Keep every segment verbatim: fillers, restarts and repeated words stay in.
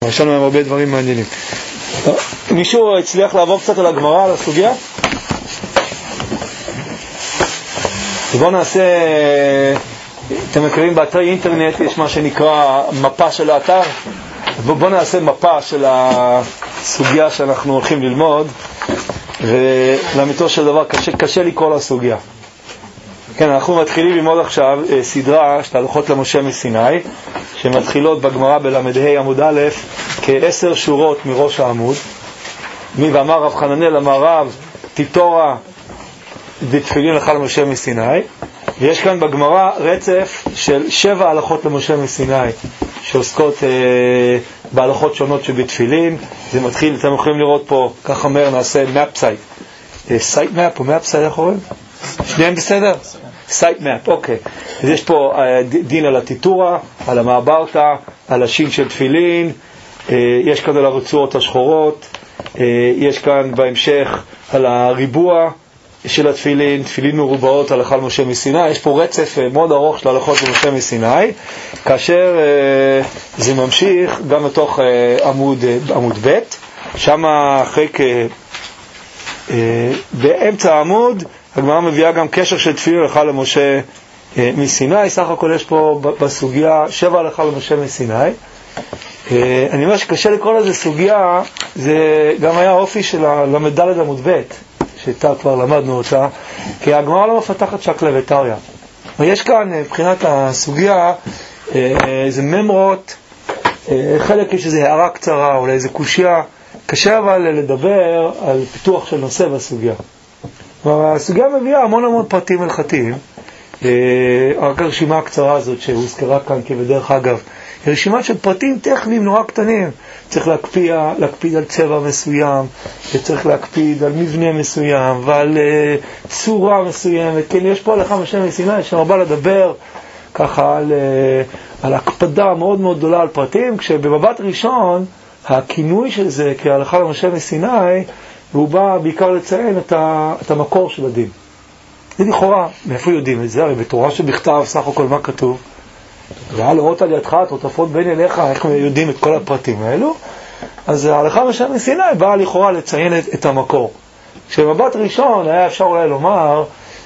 יש לנו הרבה דברים מעניינים. מישהו הצליח לעבור קצת על הגמרא, על הסוגיה? בואו נעשה, אתם מכירים באתרי אינטרנט יש מה שנקרא מפה של האתר. בואו נעשה מפה של הסוגיה שאנחנו הולכים ללמוד, ולאמיתו של דבר קשה, קשה לקרוא לסוגיה. כן, אנחנו מתחילים ללמוד עכשיו סדרה של הלכות למשה מסיני, שמתחילות בגמרא בל"ה עמוד א' כעשר שורות מראש העמוד. מי ואמר רב חננאל אמר רב תיתורה דתפילין לך למשה מסיני, ויש כאן בגמרא רצף של שבע הלכות למשה מסיני שעוסקות אה, בהלכות שונות שבתפילין. זה מתחיל, אתם יכולים לראות פה, כך אומר, נעשה map site, site map או map site, איך אומרים? שניהם בסדר? site map, אוקיי. אז יש פה אה, דין על התיתורה, על המעברתא, על השין של תפילין, אה, יש כאן על הרצועות השחורות, אה, יש כאן בהמשך על הריבוע של התפילין, תפילין מרובעות הלכה למשה מסיני. יש פה רצף מאוד ארוך של הלכות למשה מסיני, כאשר אה, זה ממשיך גם לתוך אה, עמוד, אה, עמוד ב', שם אחרי כ... אה, באמצע העמוד הגמרא מביאה גם קשר של תפילין הלכה למשה אה, מסיני. סך הכל יש פה בסוגיה שבע הלכה למשה מסיני. אה, אני אומר שקשה לקרוא לזה סוגיה, זה גם היה האופי של הל"ד עמוד ב' שאיתה כבר למדנו אותה, כי הגמרא לא מפתחת שקלא וטריא. ויש כאן, מבחינת הסוגיה, איזה ממרות, חלק יש איזו הערה קצרה, אולי איזו קושיה, קשה אבל לדבר על פיתוח של נושא בסוגיה. והסוגיה מביאה המון המון פרטים הלכתיים, רק הרשימה הקצרה הזאת שהוזכרה כאן כבדרך אגב, היא רשימה של פרטים טכניים נורא קטנים. צריך להקפיד, להקפיד על צבע מסוים, וצריך להקפיד על מבנה מסוים, ועל uh, צורה מסוימת. כן, יש פה הלכה למשה מסיני, שמרבה לדבר ככה על, uh, על הקפדה מאוד מאוד גדולה על פרטים, כשבמבט ראשון, הכינוי של זה כהלכה למשה מסיני, והוא בא בעיקר לציין את, ה, את המקור של הדין. זה לכאורה, מאיפה יודעים את זה? הרי בתורה שבכתב, סך הכל מה כתוב? והיה לראות על ידך, תותפות בין אליך, איך יודעים את כל הפרטים האלו. אז ההלכה למשה מסיני באה לכאורה לציין את, את המקור. כשבמבט ראשון היה אפשר אולי לומר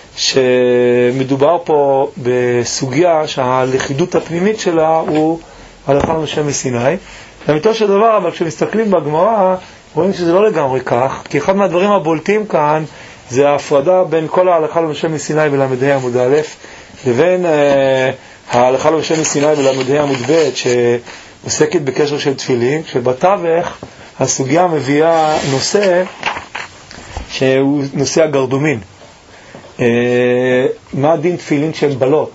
שמדובר פה בסוגיה שהלכידות הפנימית שלה הוא ההלכה למשה מסיני. לאמיתו של דבר, אבל כשמסתכלים בגמרא רואים שזה לא לגמרי כך, כי אחד מהדברים הבולטים כאן זה ההפרדה בין כל ההלכה למשה מסיני בל"ה עמוד א' לבין אה, ההלכה למשה מסיני בל"ה עמוד ב' שעוסקת בקשר של תפילין, שבתווך הסוגיה מביאה נושא שהוא נושא הגרדומין. אה, מה דין תפילין שהן בלות?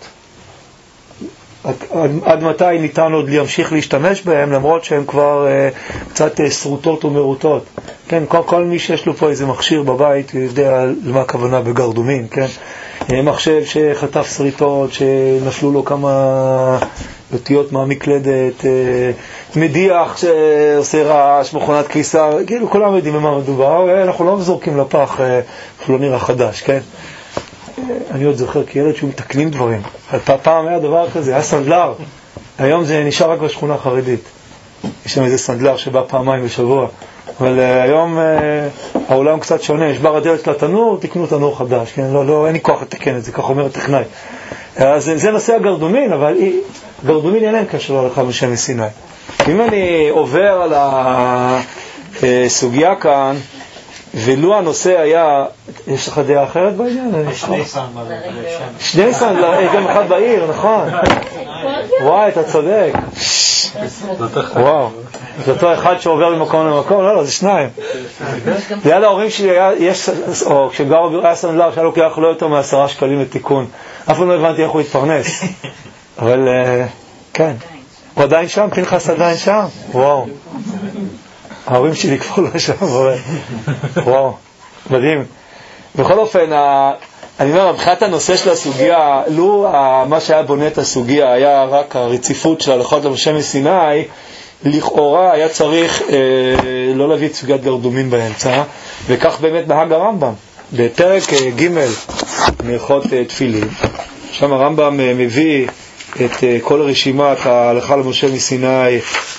עד, עד מתי ניתן עוד להמשיך להשתמש בהם למרות שהן כבר אה, קצת אה, סרוטות ומרוטות? כן, כל, כל מי שיש לו פה איזה מכשיר בבית יודע למה הכוונה בגרדומין, כן? מחשב שחטף שריטות, שנפלו לו כמה אותיות מהמקלדת, מדיח שעושה רעש, מכונת כביסה, כאילו כולם יודעים במה מדובר, אנחנו לא זורקים לפח, לא נראה חדש, כן? אני עוד זוכר כילד שהוא מתקנים דברים. פעם היה דבר כזה, היה סנדלר, היום זה נשאר רק בשכונה החרדית. יש שם איזה סנדלר שבא פעמיים בשבוע. אבל uh, היום uh, העולם קצת שונה, יש בר הדלת של התנור, תקנו תנור חדש, כן? לא, לא, אין לי כוח לתקן את זה, כך אומר הטכנאי. אז זה, זה נושא הגרדומין, אבל גרדומין אין להם קשר להלכה למשה מסיני. אם אני עובר על הסוגיה כאן, ולו הנושא היה, יש לך דעה אחרת בעניין? שני סנדלר. שני סנדלר, יש גם אחד בעיר, נכון? וואי, אתה צודק. וואו, זה אותו אחד שעובר ממקום למקום, לא, לא, זה שניים. ליד ההורים שלי יש, או כשגרו היה סנדלר שהיה לוקח לא יותר מעשרה שקלים לתיקון. אף פעם לא הבנתי איך הוא התפרנס. אבל כן, הוא עדיין שם, פנחס עדיין שם. וואו, ההורים שלי כבר לא שם, וואו, מדהים. בכל אופן, אני אומר, מבחינת הנושא של הסוגיה, לו מה שהיה בונה את הסוגיה היה רק הרציפות של הלכות למשה מסיני, לכאורה היה צריך אה, לא להביא את סוגיית גרדומין באמצע, וכך באמת נהג הרמב"ם. בפרק אה, ג' מהלכות אה, תפילין, שם הרמב"ם אה, מביא את אה, כל רשימת ההלכה למשה מסיני,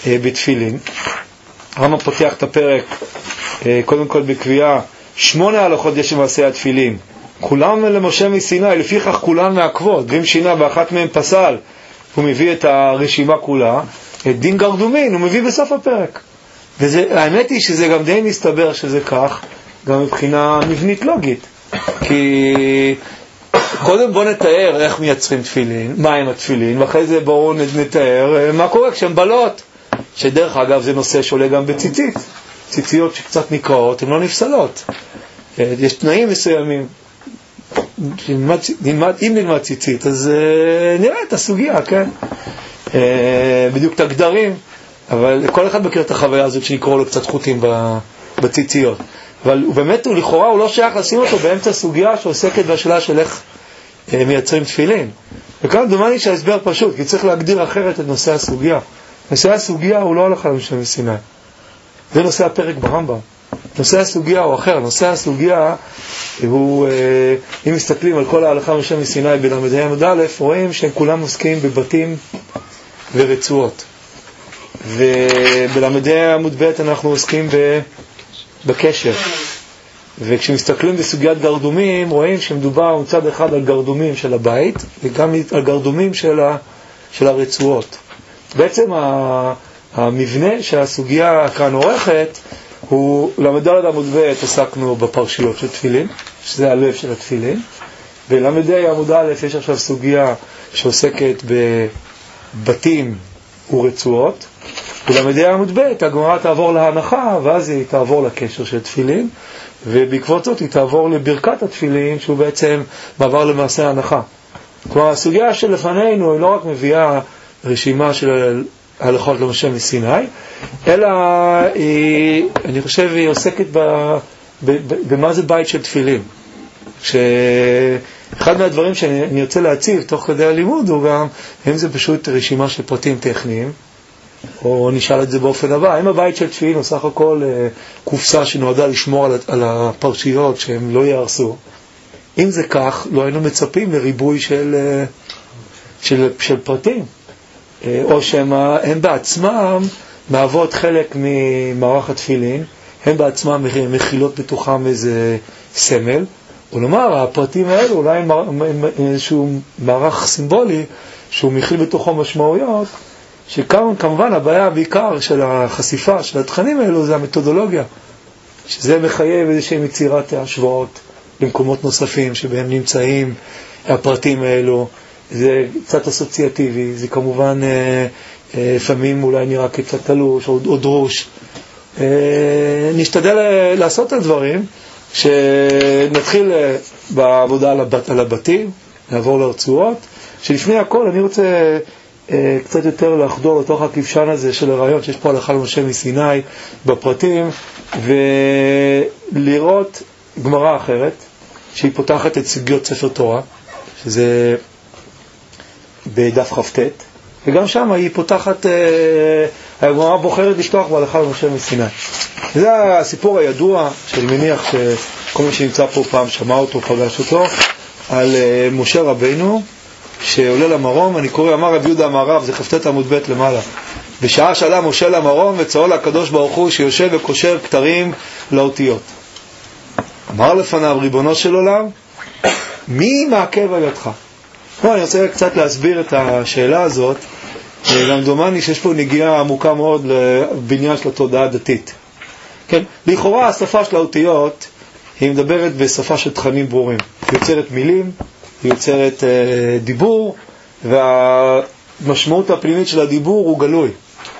בתפילין. הרמב"ם פותח את הפרק קודם כל בקביעה, שמונה הלכות יש במעשה התפילין, כולם למשה מסיני, לפיכך כולן מעכבות, ואם שינה באחת מהם פסל, הוא מביא את הרשימה כולה, את דין גרדומין הוא מביא בסוף הפרק. והאמת היא שזה גם די מסתבר שזה כך, גם מבחינה מבנית לוגית. כי קודם בוא נתאר איך מייצרים תפילין, מה הם התפילין, ואחרי זה בואו נתאר מה קורה כשהם בלות. שדרך אגב זה נושא שעולה גם בציצית. ציציות שקצת נקראות, הן לא נפסלות. יש תנאים מסוימים. נלמד, נלמד, אם נלמד ציצית, אז uh, נראה את הסוגיה, כן? Uh, בדיוק את הגדרים, אבל כל אחד מכיר את החוויה הזאת שנקרוא לו קצת חוטים בציציות. אבל הוא באמת, הוא לכאורה, הוא לא שייך לשים אותו באמצע הסוגיה שעוסקת בשאלה של איך uh, מייצרים תפילין. וכאן דומני שההסבר פשוט, כי צריך להגדיר אחרת את נושא הסוגיה. נושא הסוגיה הוא לא הלכה למשה מסיני. זה נושא הפרק ברמב"ם. נושא הסוגיה הוא אחר. נושא הסוגיה הוא, אם מסתכלים על כל ההלכה למשה מסיני בלמדי עמוד א', רואים שהם כולם עוסקים בבתים ורצועות. ובלמדי עמוד ב' אנחנו עוסקים בקשר. וכשמסתכלים בסוגיית גרדומים, רואים שמדובר מצד אחד על גרדומים של הבית, וגם על גרדומים של, ה, של הרצועות. בעצם המבנה שהסוגיה כאן עורכת, הוא למד ד' עמוד ב' עסקנו בפרשיות של תפילין, שזה הלב של התפילין, ולמד עמוד א' יש עכשיו סוגיה שעוסקת בבתים ורצועות, ולמד עמוד ב' הגמרא תעבור להנחה, ואז היא תעבור לקשר של תפילין, ובעקבות זאת היא תעבור לברכת התפילין, שהוא בעצם מעבר למעשה ההנחה. כלומר, הסוגיה שלפנינו היא לא רק מביאה רשימה של הלכות למשה מסיני, אלא היא, אני חושב היא עוסקת ב, ב, ב, במה זה בית של תפילין. שאחד מהדברים שאני רוצה להציב תוך כדי הלימוד הוא גם, אם זה פשוט רשימה של פרטים טכניים, או נשאל את זה באופן הבא, אם הבית של תפילין הוא סך הכל קופסה שנועדה לשמור על, על הפרשיות שהם לא יהרסו, אם זה כך, לא היינו מצפים לריבוי של, של, של פרטים. או שהם הם בעצמם מהוות חלק ממערך התפילין, הם בעצמם מכילות בתוכם איזה סמל, ולומר, הפרטים האלו אולי איזשהו מערך סימבולי שהוא מכיל בתוכו משמעויות, שכמובן הבעיה בעיקר של החשיפה של התכנים האלו זה המתודולוגיה, שזה מחייב איזושהי מצירת השוואות למקומות נוספים שבהם נמצאים הפרטים האלו. זה קצת אסוציאטיבי, זה כמובן לפעמים אולי נראה קצת תלוש או, או דרוש. נשתדל לעשות את הדברים, שנתחיל בעבודה על, הבת, על הבתים, נעבור לרצועות, שלפני הכל אני רוצה קצת יותר לחדור לתוך הכבשן הזה של הרעיון שיש פה הלכה למשה מסיני בפרטים, ולראות גמרא אחרת, שהיא פותחת את סוגיות ספר תורה, שזה בדף חפטט, וגם שם היא פותחת, הגמרא בוחרת לשלוח בהלכה למשה מסיני. זה הסיפור הידוע, שאני מניח שכל מי שנמצא פה פעם שמע אותו, פגש אותו, על משה רבינו, שעולה למרום, אני קורא, אמר רבי יהודה המערב, זה חפטט עמוד ב' למעלה. בשעה שעלה משה למרום וצועל הקדוש ברוך הוא שיושב וקושר כתרים לאותיות. אמר לפניו, ריבונו של עולם, מי מעכב על ידך? לא, אני רוצה קצת להסביר את השאלה הזאת, גם דומני שיש פה נגיעה עמוקה מאוד לבניין של התודעה הדתית. כן, לכאורה השפה של האותיות היא מדברת בשפה של תכנים ברורים. היא יוצרת מילים, היא יוצרת אה, דיבור, והמשמעות הפנימית של הדיבור הוא גלוי.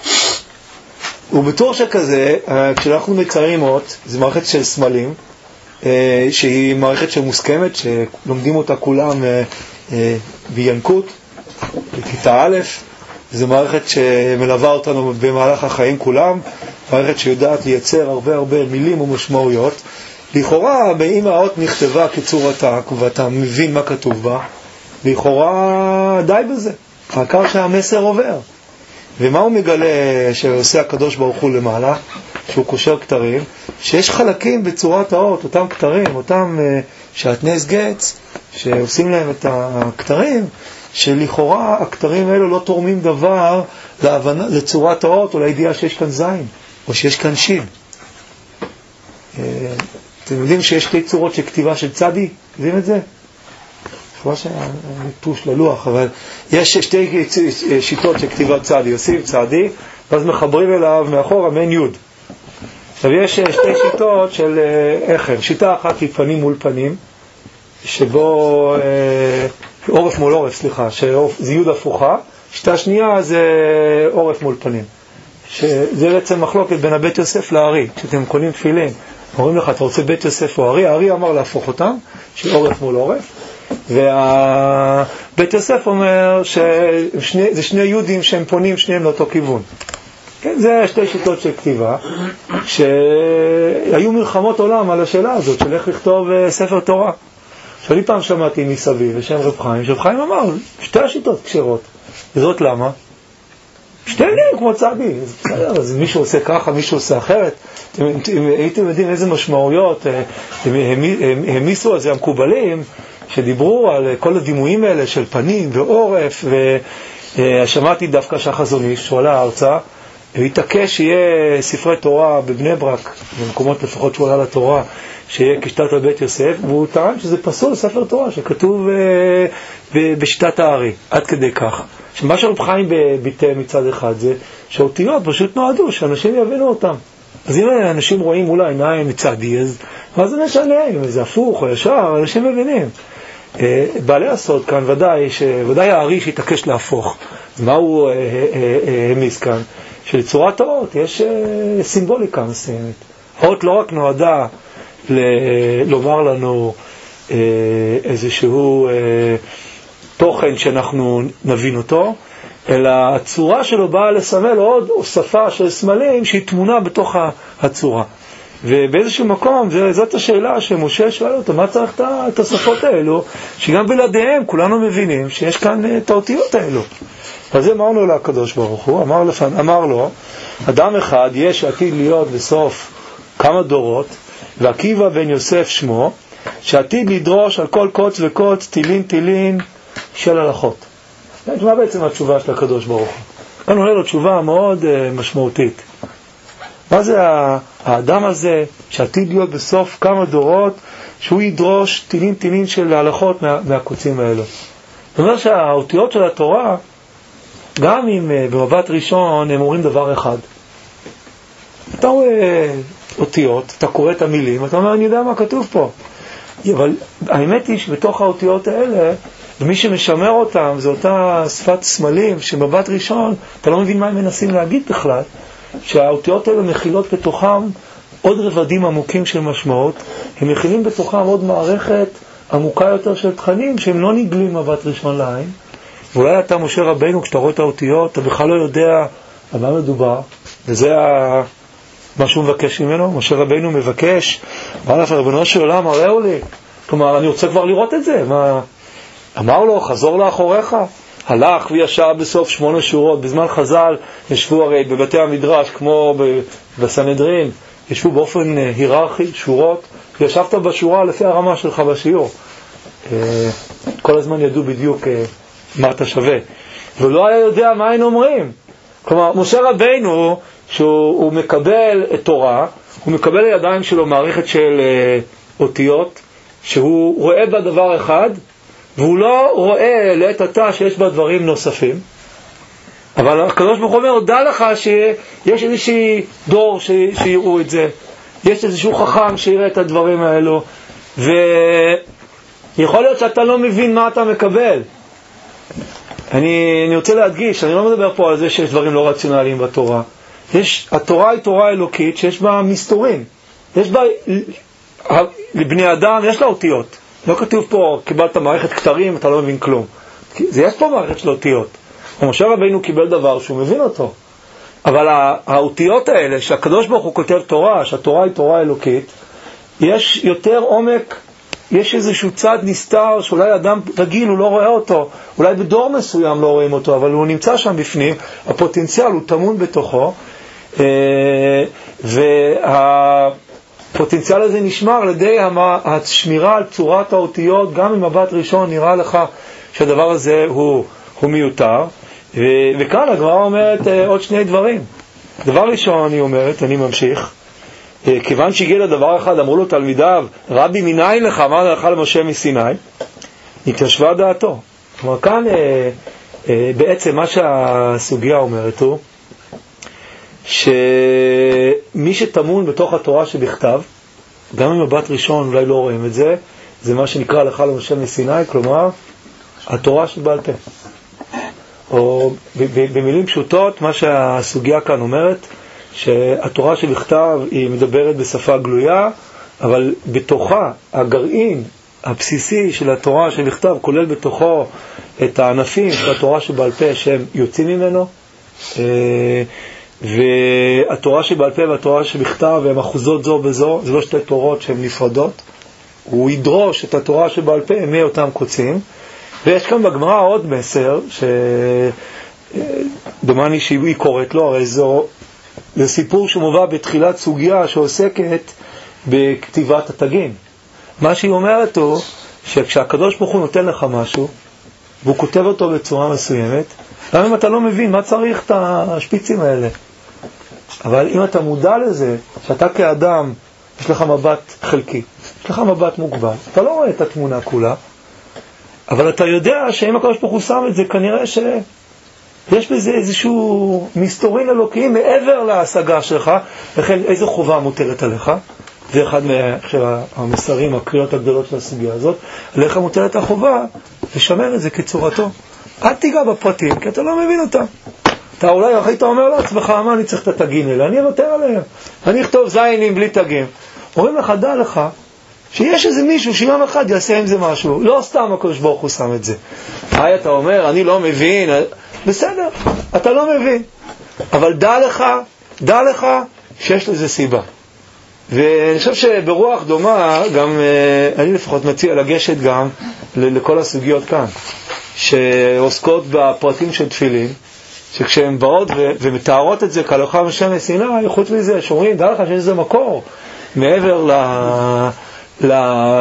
ובתור שכזה, כשאנחנו מציירים אות, זו מערכת של סמלים, אה, שהיא מערכת שמוסכמת, שלומדים אותה כולם אה, אה, בינקות, בכיתה א', זו מערכת שמלווה אותנו במהלך החיים כולם, מערכת שיודעת לייצר הרבה הרבה מילים ומשמעויות. לכאורה, אם האות נכתבה כצורתה, ואתה מבין מה כתוב בה, לכאורה די בזה, העיקר שהמסר עובר. ומה הוא מגלה שעושה הקדוש ברוך הוא למעלה, שהוא קושר כתרים, שיש חלקים בצורת האות, אותם כתרים, אותם שעטנז גץ, שעושים להם את הכתרים, שלכאורה הכתרים האלו לא תורמים דבר להבנה, לצורת האות או לידיעה שיש כאן זין, או שיש כאן שין. אתם יודעים שיש שתי צורות של כתיבה של צדי? יודעים את זה? חבל שאני טוש ללוח, אבל יש שתי שיטות של כתיבת צדי, יוסיף צדי, ואז מחברים אליו מאחורה מן יוד. עכשיו יש שתי שיטות של איכר, שיטה אחת היא פנים מול פנים, שבו, עורף מול עורף, סליחה, שזה יוד הפוכה, שיטה שנייה זה עורף מול פנים, שזה בעצם מחלוקת בין הבית יוסף לארי. כשאתם קונים תפילין, אומרים לך, אתה רוצה בית יוסף או ארי? הארי אמר להפוך אותם, של עורף מול עורף, והבית יוסף אומר שזה שני יהודים שהם פונים שניהם לאותו כיוון. כן, זה שתי שיטות של כתיבה, שהיו מלחמות עולם על השאלה הזאת, של איך לכתוב ספר תורה. שאני פעם שמעתי מסביב, בשם רב חיים, שרב חיים אמר, שתי השיטות כשרות. וזאת למה? שתי מילים כמו צדי. אז מישהו עושה ככה, מישהו עושה אחרת. הייתם יודעים איזה משמעויות הם המיסו על זה המקובלים, שדיברו על כל הדימויים האלה של פנים ועורף, ושמעתי דווקא שהחזון איש, שהוא עלה הארצה, והתעקש שיהיה ספרי תורה בבני ברק, במקומות לפחות שהוא עלה לתורה, שיהיה כשיטת הבית יוסף, והוא טען שזה פסול ספר תורה שכתוב בשיטת הארי, עד כדי כך. שמה שרב חיים ביטא מצד אחד זה שהאותיות פשוט נועדו, שאנשים יבינו אותם. אז אם אנשים רואים מול העיניים מצדי, אז מה זה משנה? אם זה הפוך או ישר, אנשים מבינים. בעלי הסוד כאן ודאי, שוודאי הארי שהתעקש להפוך. אז מה הוא המיס כאן? שלצורת האות יש סימבוליקה מסוימת. האות לא רק נועדה לומר לנו איזשהו תוכן שאנחנו נבין אותו, אלא הצורה שלו באה לסמל עוד הוספה של סמלים שהיא תמונה בתוך הצורה. ובאיזשהו מקום, זאת השאלה שמשה שואל אותו, מה צריך את השפות האלו, שגם בלעדיהם כולנו מבינים שיש כאן את האותיות האלו. אז זה אמרנו לקדוש ברוך הוא, אמר, לפן, אמר לו, אדם אחד יש עתיד להיות בסוף כמה דורות, ועקיבא בן יוסף שמו, שעתיד לדרוש על כל קוץ וקוץ, תילין תילין של הלכות. מה בעצם התשובה של הקדוש ברוך הוא? כאן עולה לו תשובה מאוד uh, משמעותית. מה זה האדם הזה שעתיד להיות בסוף כמה דורות, שהוא ידרוש תילין תילין של הלכות מה, מהקוצים האלו? זאת אומרת שהאותיות של התורה, גם אם uh, במבט ראשון הם אומרים דבר אחד. אתה רואה אותיות, אתה קורא את המילים, אתה אומר, אני יודע מה כתוב פה. אבל האמת היא שבתוך האותיות האלה, ומי שמשמר אותם, זה אותה שפת סמלים, שמבט ראשון, אתה לא מבין מה הם מנסים להגיד בכלל, שהאותיות האלה מכילות בתוכם עוד רבדים עמוקים של משמעות, הם מכילים בתוכם עוד מערכת עמוקה יותר של תכנים, שהם לא נגלים מבט ראשון לעין, ואולי אתה, משה רבינו, כשאתה רואה את האותיות, אתה בכלל לא יודע על מה מדובר, וזה ה... מה שהוא מבקש ממנו. משה רבינו מבקש, אמר לך, רבנו של עולם, הראו לי, כלומר, אני רוצה כבר לראות את זה. מה... אמר לו, חזור לאחוריך. הלך וישב בסוף שמונה שורות. בזמן חז"ל ישבו הרי בבתי המדרש, כמו בסנהדרין, ישבו באופן היררכי, שורות. ישבת בשורה לפי הרמה שלך בשיעור. כל הזמן ידעו בדיוק מה אתה שווה. ולא היה יודע מה הם אומרים. כלומר, משה רבינו, שהוא מקבל את תורה, הוא מקבל לידיים שלו מערכת של אותיות, שהוא רואה בה דבר אחד, והוא לא רואה לעת עתה שיש בה דברים נוספים. אבל הקדוש ברוך הוא אומר, דע לך שיש איזושהי דור שיראו את זה, יש איזשהו חכם שיראה את הדברים האלו, ויכול להיות שאתה לא מבין מה אתה מקבל. אני, אני רוצה להדגיש, אני לא מדבר פה על זה שיש דברים לא רציונליים בתורה. יש, התורה היא תורה אלוקית שיש בה מסתורים. יש בה, לבני אדם יש לה אותיות. לא כתוב פה, קיבלת מערכת כתרים, אתה לא מבין כלום. זה יש פה מערכת של אותיות. ומשה רבינו קיבל דבר שהוא מבין אותו. אבל האותיות האלה, שהקדוש ברוך הוא כותב תורה, שהתורה היא תורה אלוקית, יש יותר עומק, יש איזשהו צד נסתר, שאולי אדם רגיל, הוא לא רואה אותו. אולי בדור מסוים לא רואים אותו, אבל הוא נמצא שם בפנים, הפוטנציאל הוא תמון בתוכו, והפוטנציאל הזה נשמר על ידי השמירה על צורת האותיות, גם אם מבט ראשון נראה לך שהדבר הזה הוא, הוא מיותר. ו, וכאן הגמרא אומרת עוד שני דברים. דבר ראשון היא אומרת, אני ממשיך, כיוון שהגיע לדבר אחד, אמרו לו תלמידיו, רבי מניין לך, אמר לך למשה מסיני, התיישבה דעתו. כלומר, כאן אה, אה, בעצם מה שהסוגיה אומרת הוא, שמי שטמון בתוך התורה שבכתב, גם אם מבט ראשון אולי לא רואים את זה, זה מה שנקרא הלכה למשה מסיני, כלומר, התורה שבעל פה. או במילים פשוטות, מה שהסוגיה כאן אומרת, שהתורה שבכתב היא מדברת בשפה גלויה, אבל בתוכה הגרעין הבסיסי של התורה שבכתב כולל בתוכו את הענפים של התורה שבעל פה שהם יוצאים ממנו, והתורה שבעל פה והתורה שבכתב הם אחוזות זו בזו, זה לא שתי תורות שהן נפרדות. הוא ידרוש את התורה שבעל פה מאותם קוצים. ויש כאן בגמרא עוד מסר שדומני שהיא קוראת לו, הרי זו זה סיפור שמובא בתחילת סוגיה שעוסקת בכתיבת התגים. מה שהיא אומרת הוא שכשהקדוש ברוך הוא נותן לך משהו והוא כותב אותו בצורה מסוימת, גם אם אתה לא מבין מה צריך את השפיצים האלה, אבל אם אתה מודע לזה שאתה כאדם יש לך מבט חלקי, יש לך מבט מוגבל, אתה לא רואה את התמונה כולה, אבל אתה יודע שאם הקדוש ברוך הוא שם את זה, כנראה שיש בזה איזשהו מסתורין אלוקי מעבר להשגה שלך, לכן איזו חובה מוטלת עליך. זה אחד מהמסרים, הקריאות הגדולות של הסוגיה הזאת. עליך מוטלת החובה לשמר את זה כצורתו. אל תיגע בפרטים, כי אתה לא מבין אותם. אתה אולי אחרי אתה אומר לעצמך, מה אני צריך את התגים האלה? אני אוותר עליהם. אני אכתוב זיינים בלי תגים. אומרים לך, דע לך, שיש איזה מישהו שיום אחד יעשה עם זה משהו. לא סתם הקדוש ברוך הוא שם את זה. היי, אתה אומר, אני לא מבין. בסדר, אתה לא מבין. אבל דע לך, דע לך שיש לזה סיבה. ואני חושב שברוח דומה, גם אני לפחות מציע לגשת גם לכל הסוגיות כאן, שעוסקות בפרטים של תפילין, שכשהן באות ו- ומתארות את זה כהלכה למשה מסיני, חוץ מזה, שאומרים, דע לך שיש זה מקור, מעבר ל... ל...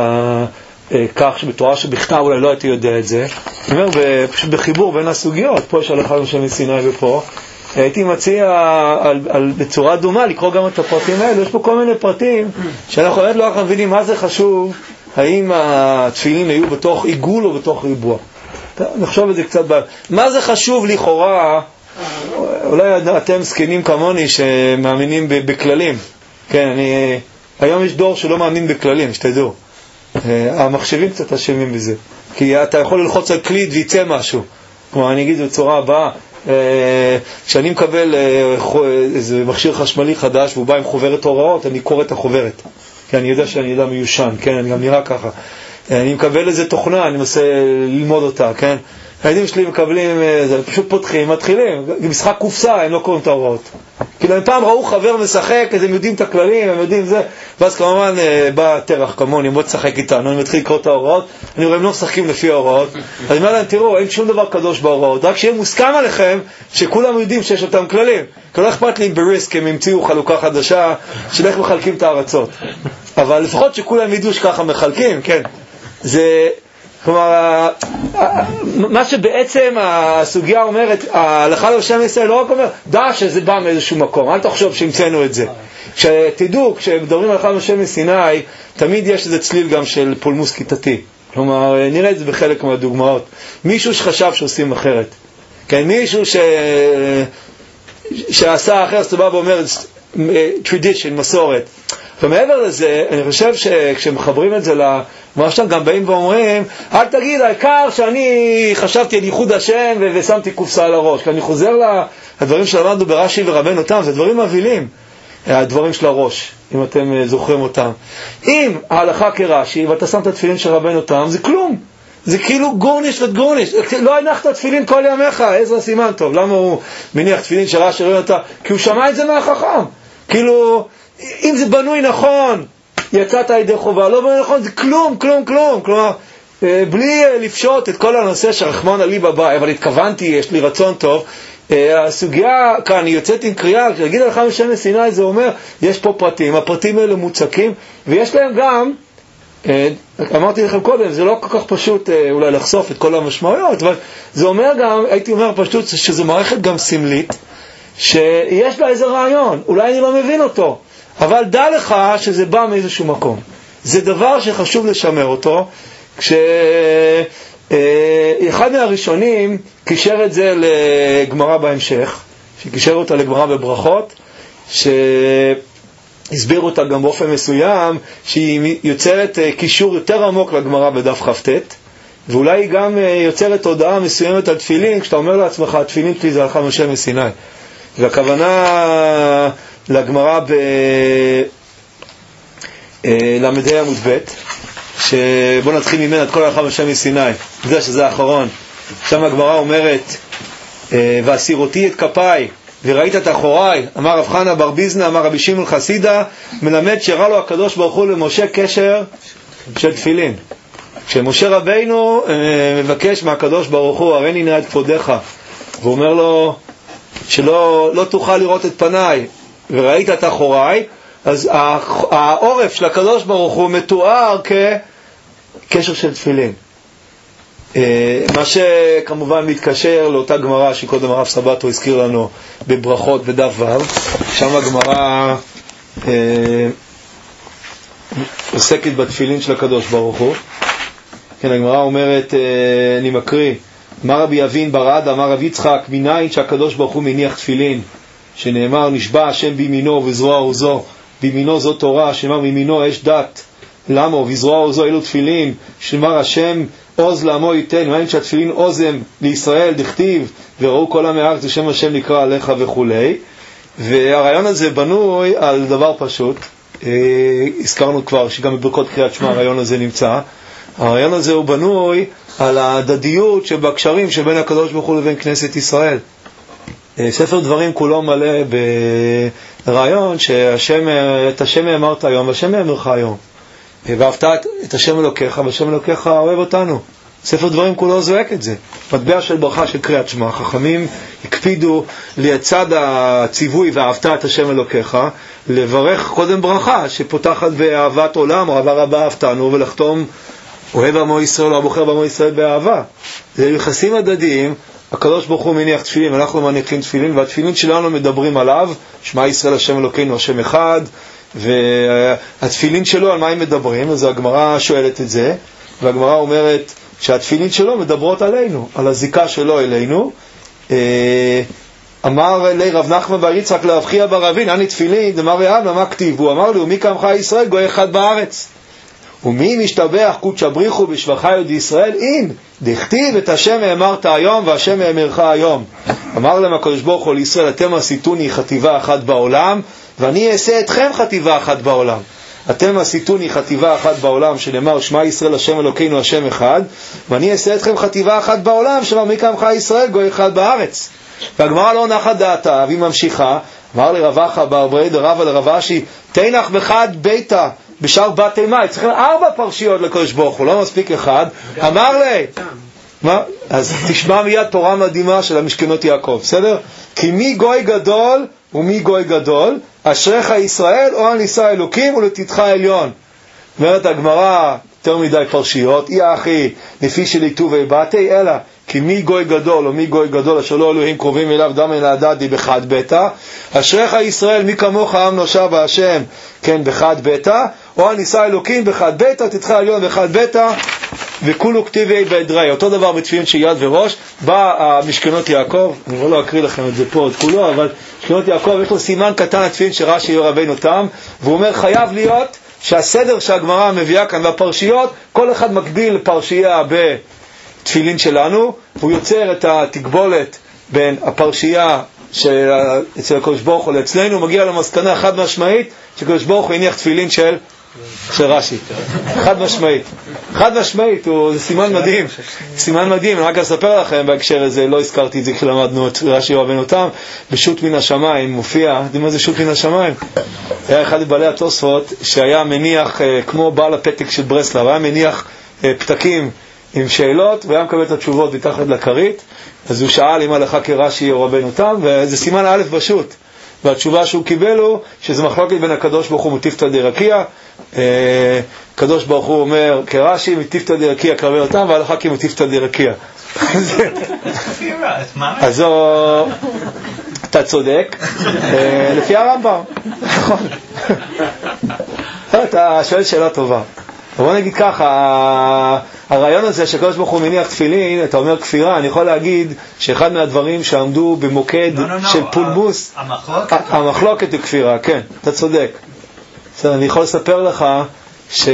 כך שבתורה שבכתב אולי לא הייתי יודע את זה. אני אומר, פשוט בחיבור בין הסוגיות, פה יש הלכה למשה מסיני ופה, הייתי מציע על, על, בצורה דומה לקרוא גם את הפרטים האלה. יש פה כל מיני פרטים שאנחנו באמת לא מבינים מה זה חשוב, האם התפילין היו בתוך עיגול או בתוך ריבוע. נחשוב את זה קצת ב... מה זה חשוב לכאורה, אולי אתם סקנים כמוני שמאמינים בכללים. כן, אני... היום יש דור שלא מאמין בכללים, שתדעו. המחשבים קצת אשמים בזה. כי אתה יכול ללחוץ על קליד ויצא משהו. כמו אני אגיד בצורה הבאה, כשאני מקבל איזה מכשיר חשמלי חדש והוא בא עם חוברת הוראות, אני קורא את החוברת. כי אני יודע שאני יודע מיושן, כן? אני גם נראה ככה. אני מקבל איזה תוכנה, אני מנסה ללמוד אותה, כן? הילדים שלי מקבלים, פשוט פותחים, מתחילים. במשחק קופסה, הם לא קוראים את ההוראות. כאילו, הם פעם ראו חבר משחק, אז הם יודעים את הכללים, הם יודעים זה, ואז כמובן בא תרח כמוני, בוא תשחק איתנו, אני מתחיל לקרוא את ההוראות, אני רואה, הם לא משחקים לפי ההוראות, אז אני אומר להם, תראו, אין שום דבר קדוש בהוראות, רק שיהיה מוסכם עליכם, שכולם יודעים שיש אותם כללים, כי לא אכפת לי בריסק, הם המציאו חלוקה חדשה, של איך מחלקים את הארצות, אבל לפחות שכולם ידעו שככה מחלקים, כן, זה... כלומר, מה שבעצם הסוגיה אומרת, ההלכה למשה מסיני לא רק אומר, דע שזה בא מאיזשהו מקום, אל תחשוב שהמצאנו את זה. כשתדעו, כשמדברים על ההלכה למשה מסיני, תמיד יש איזה צליל גם של פולמוס כיתתי. כלומר, נראה את זה בחלק מהדוגמאות. מישהו שחשב שעושים אחרת. כן, מישהו ש... שעשה אחר, אז בא ואומר, tradition, מסורת. ומעבר לזה, אני חושב שכשמחברים את זה למה שאתם גם באים ואומרים, אל תגיד, העיקר שאני חשבתי על ייחוד השם ושמתי קופסה על הראש. כי אני חוזר לדברים שלמדנו ברש"י ורבנו תם, זה דברים מבילים, הדברים של הראש, אם אתם זוכרים אותם. אם ההלכה כרש"י ואתה שם את התפילין של רבנו תם, זה כלום. זה כאילו גורניש וגורניש. לא הנחת תפילין כל ימיך, עזרא סימן טוב. למה הוא מניח תפילין של רש"י רבנו תם? כי הוא שמע את זה מהחכם. כאילו... אם זה בנוי נכון, יצאת ידי חובה, לא בנוי נכון, זה כלום, כלום, כלום. כלומר, בלי לפשוט את כל הנושא שרחמנא ליבא בא, אבל התכוונתי, יש לי רצון טוב, הסוגיה כאן, היא יוצאת עם קריאה, כשנגיד הלכה למשה מסיני, זה אומר, יש פה פרטים, הפרטים האלה מוצקים, ויש להם גם אמרתי לכם קודם, זה לא כל כך פשוט אולי לחשוף את כל המשמעויות, אבל זה אומר גם, הייתי אומר פשוט, שזו מערכת גם סמלית, שיש לה איזה רעיון, אולי אני לא מבין אותו, אבל דע לך שזה בא מאיזשהו מקום. זה דבר שחשוב לשמר אותו, כשאחד מהראשונים קישר את זה לגמרא בהמשך, שקישר אותה לגמרא בברכות, שהסביר אותה גם באופן מסוים, שהיא יוצרת קישור יותר עמוק לגמרא בדף חפטט, ואולי היא גם יוצרת הודעה מסוימת על תפילין, כשאתה אומר לעצמך, תפילין שלי זה הלכה משה מסיני. והכוונה לגמרא ב... למדעי עמוד ב', שבוא נתחיל ממנה את כל הלכה משה מסיני, זה שזה האחרון. שם הגמרא אומרת, והסירותי את כפיי וראית את אחוריי, אמר רב חנה בר ביזנא, אמר רבי שמעון חסידה, מלמד שהראה לו הקדוש ברוך הוא למשה קשר של תפילין. כשמשה רבינו מבקש מהקדוש ברוך הוא, הראני נא את כבודך, והוא אומר לו שלא לא תוכל לראות את פניי וראית את אחוריי, אז העורף של הקדוש ברוך הוא מתואר כקשר של תפילין. מה שכמובן מתקשר לאותה גמרא שקודם הרב סבתו הזכיר לנו בברכות בדף ו', שם הגמרא אה, עוסקת בתפילין של הקדוש ברוך הוא. כן, הגמרא אומרת, אה, אני מקריא, אמר רבי אבין בר עדה, אמר רבי יצחק, מניין שהקדוש ברוך הוא מניח תפילין, שנאמר נשבע השם בימינו ובזרוע עוזו, בימינו זו תורה, שנאמר בימינו אש דת, למה ובזרוע עוזו אלו תפילין, שנאמר השם עוז לעמו ייתן, מעניין שהתפילין עוזם לישראל דכתיב, וראו כל עמי הארץ ושם השם נקרא עליך וכולי. והרעיון הזה בנוי על דבר פשוט, אה, הזכרנו כבר שגם בברכות קריאת שמע הרעיון הזה נמצא. הרעיון הזה הוא בנוי על ההדדיות שבקשרים שבין הקדוש ברוך הוא לבין כנסת ישראל. אה, ספר דברים כולו מלא ברעיון שהשם, את השם אמרת היום והשם אמרך היום, ואהבת את השם אלוקיך והשם אלוקיך אוהב אותנו. ספר דברים כולו זועק את זה. מטבע של ברכה של קריאת שמע, חכמים הקפידו לצד הציווי ואהבת את השם אלוקיך לברך קודם ברכה שפותחת באהבת עולם, רבה רבה אהבתנו, ולחתום אוהב עמו ישראל או הבוחר בעמו ישראל באהבה. זה יחסים הדדיים. הקדוש ברוך הוא מניח תפילין, אנחנו מניחים תפילין, והתפילין שלנו מדברים עליו, שמע ישראל השם אלוקינו השם אחד, והתפילין שלו על מה הם מדברים? אז הגמרא שואלת את זה, והגמרא אומרת שהתפילין שלו מדברות עלינו, על הזיקה שלו אלינו. אמר לי רב נחמן בר יצחק להבחיה ברבין, אני תפילין, דמר ואב, מה כתיב? הוא אמר לי, ומי כעמך ישראל גוי אחד בארץ? ומי משתבח קודש בריחו בשבחה יהודי ישראל? אין, דכתיב את השם אמרת היום והשם אמרך היום. אמר להם הקדוש ברוך הוא לישראל, אתם עשיתוני חטיבה אחת בעולם ואני אעשה אתכם חטיבה אחת בעולם. אתם עשיתוני חטיבה אחת בעולם, שנאמר שמע ישראל השם אלוקינו השם אחד, ואני אעשה אתכם חטיבה אחת בעולם, שנאמר מי כעמך ישראל גוי אחד בארץ. והגמרא לא נחה דעתה, והיא ממשיכה, אמר לרבחה בר ברי דרבא לרב אשי, תנח בחד ביתה בשאר בתי מאי. צריכים ארבע פרשיות לקדוש ברוך הוא, לא מספיק אחד. אמר לי, מה? אז תשמע מיד תורה מדהימה של המשכנות יעקב, בסדר? כי מי גוי גדול ומי גוי גדול, אשריך ישראל או על נישא אלוקים ולתתך עליון. אומרת הגמרא, יותר מדי פרשיות, אי אחי לפי שליטו ובאתי, אלא כי מי גוי גדול או מי גוי גדול אשר לא אלוהים קרובים אליו דם אל הדדי בחד ביתה, אשריך ישראל מי כמוך עם נושע בהשם, כן, בחד ביתה, או על נישא אלוקים בחד ביתה, תתך עליון בחד ביתה, וכולו כתיבי בדרי. אותו דבר בתפילין של יד וראש. בא המשכנות יעקב, אני לא אקריא לכם את זה פה את כולו, אבל משכנות יעקב יש לו סימן קטן התפילין של רש"י רבינו תם, והוא אומר חייב להיות שהסדר שהגמרא מביאה כאן והפרשיות, כל אחד מקביל לפרשייה בתפילין שלנו, הוא יוצר את התקבולת בין הפרשייה אצל הקדוש ברוך הוא לאצלנו, מגיע למסקנה חד משמעית שקדוש ברוך הוא הניח תפילין של של רש"י, חד משמעית, חד משמעית, הוא, זה סימן מדהים, סימן מדהים. אני רק אספר לכם בהקשר הזה, לא הזכרתי את זה כשלמדנו את רש"י רבנו תם, בשו"ת מן השמיים מופיע, יודעים מה זה שו"ת מן השמיים? היה אחד מבעלי התוספות שהיה מניח, כמו בעל הפתק של ברסלב, היה מניח פתקים עם שאלות והיה מקבל את התשובות מתחת לכרית. אז הוא שאל אם הלכה כרש"י או רבנו תם, וזה סימן א' בשו"ת. והתשובה שהוא קיבל הוא שזה מחלוקת בין הקדוש ברוך הוא מטיפתא דרקיע. הקדוש ברוך הוא אומר כרש"י מטיפתא דרקיע קרבה אותם והלכה כמטיפתא דרקיע. אז אתה צודק לפי הרמב"ם. נכון, אתה שואל שאלה טובה. בוא נגיד ככה, הרעיון הזה שקדוש ברוך הוא מניח תפילין, אתה אומר כפירה, אני יכול להגיד שאחד מהדברים שעמדו במוקד של פולמוס, המחלוקת היא כפירה. כן, אתה צודק. אני יכול לספר לך שזה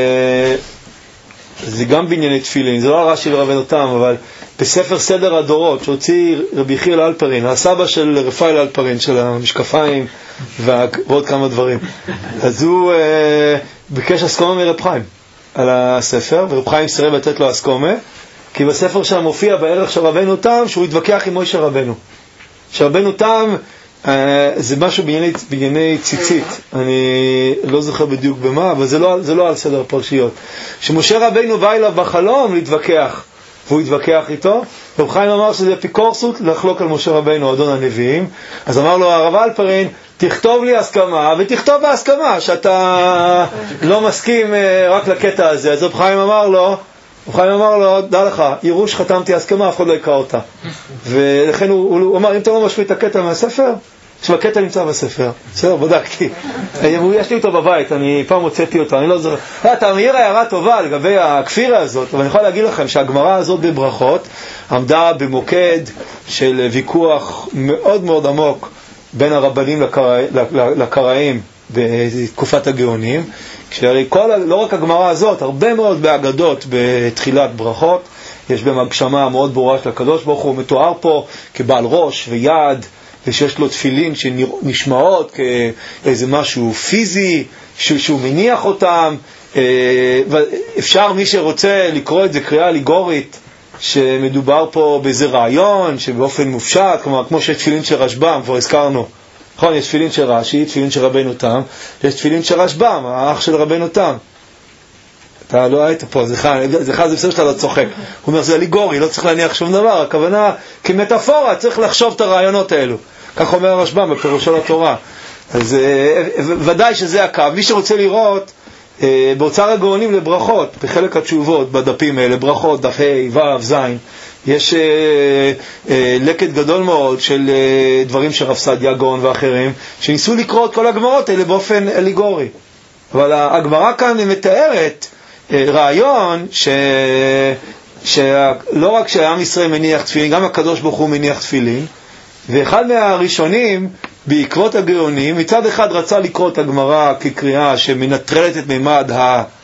גם בענייני תפילין, זה לא הרש"י ורבנו תם, אבל בספר סדר הדורות שהוציא רבי יחיאל אלפרין, הסבא של רפאל אלפרין, של המשקפיים ועוד כמה דברים, אז הוא ביקש הסכומה מרב חיים על הספר, ורב חיים סירב לתת לו הסכומה, כי בספר שם מופיע בערך של רבנו תם שהוא התווכח עם מוישה רבנו. שרבנו תם זה משהו בענייני, בענייני ציצית, אני לא זוכר בדיוק במה, אבל זה לא, זה לא על סדר הפרשיות. שמשה רבנו בא אליו בחלום להתווכח, והוא התווכח איתו, רב חיים אמר שזה אפיקורסות לחלוק על משה רבנו, אדון הנביאים. אז אמר לו הרב אלפרין, תכתוב לי הסכמה, ותכתוב בהסכמה שאתה לא מסכים רק לקטע הזה. אז רב חיים אמר לו, רב חיים אמר לו, דע לך, ירוש חתמתי הסכמה, אף אחד לא יקרא אותה. ולכן הוא, הוא אמר, אם אתה לא משמיט את הקטע מהספר, שהקטע נמצא בספר. בסדר, בדקתי. יש לי אותו בבית, אני פעם הוצאתי אותו, אני לא זוכר. אתה מעיר הערה טובה לגבי הכפירה הזאת, אבל אני יכול להגיד לכם שהגמרא הזאת בברכות עמדה במוקד של ויכוח מאוד מאוד עמוק בין הרבנים לקראים בתקופת הגאונים, כשהרי כל, לא רק הגמרא הזאת, הרבה מאוד באגדות בתחילת ברכות, יש בהם הגשמה מאוד ברורה של הקדוש ברוך הוא, מתואר פה כבעל ראש ויד, ושיש לו תפילין שנשמעות כאיזה משהו פיזי, שהוא מניח אותם. אפשר מי שרוצה לקרוא את זה קריאה אליגורית, שמדובר פה באיזה רעיון, שבאופן מופשט, כלומר, כמו שיש תפילין של רשב"ם, כבר הזכרנו. נכון, יש תפילין של רש"י, תפילין של רבנו תם, יש תפילין של רשב"ם, האח של רבנו תם. אתה לא היית פה, זה חד, זה בסדר שאתה לא צוחק. הוא אומר, זה אליגורי, לא צריך להניח שום דבר, הכוונה, כמטאפורה, צריך לחשוב את הרעיונות האלו. כך אומר הרשב"ם בפירושו לתורה. אז ודאי שזה הקו. מי שרוצה לראות, באוצר הגאונים לברכות, בחלק התשובות, בדפים האלה, ברכות, דף ה', ו', ז', יש לקט גדול מאוד של דברים של רב סעדיה גאון ואחרים, שניסו לקרוא את כל הגמרות האלה באופן אליגורי. אבל הגמרא כאן מתארת רעיון ש... שלא רק שהעם ישראל מניח תפילין, גם הקדוש ברוך הוא מניח תפילין, ואחד מהראשונים בעקבות הגאונים מצד אחד רצה לקרוא את הגמרא כקריאה שמנטרלת את מימד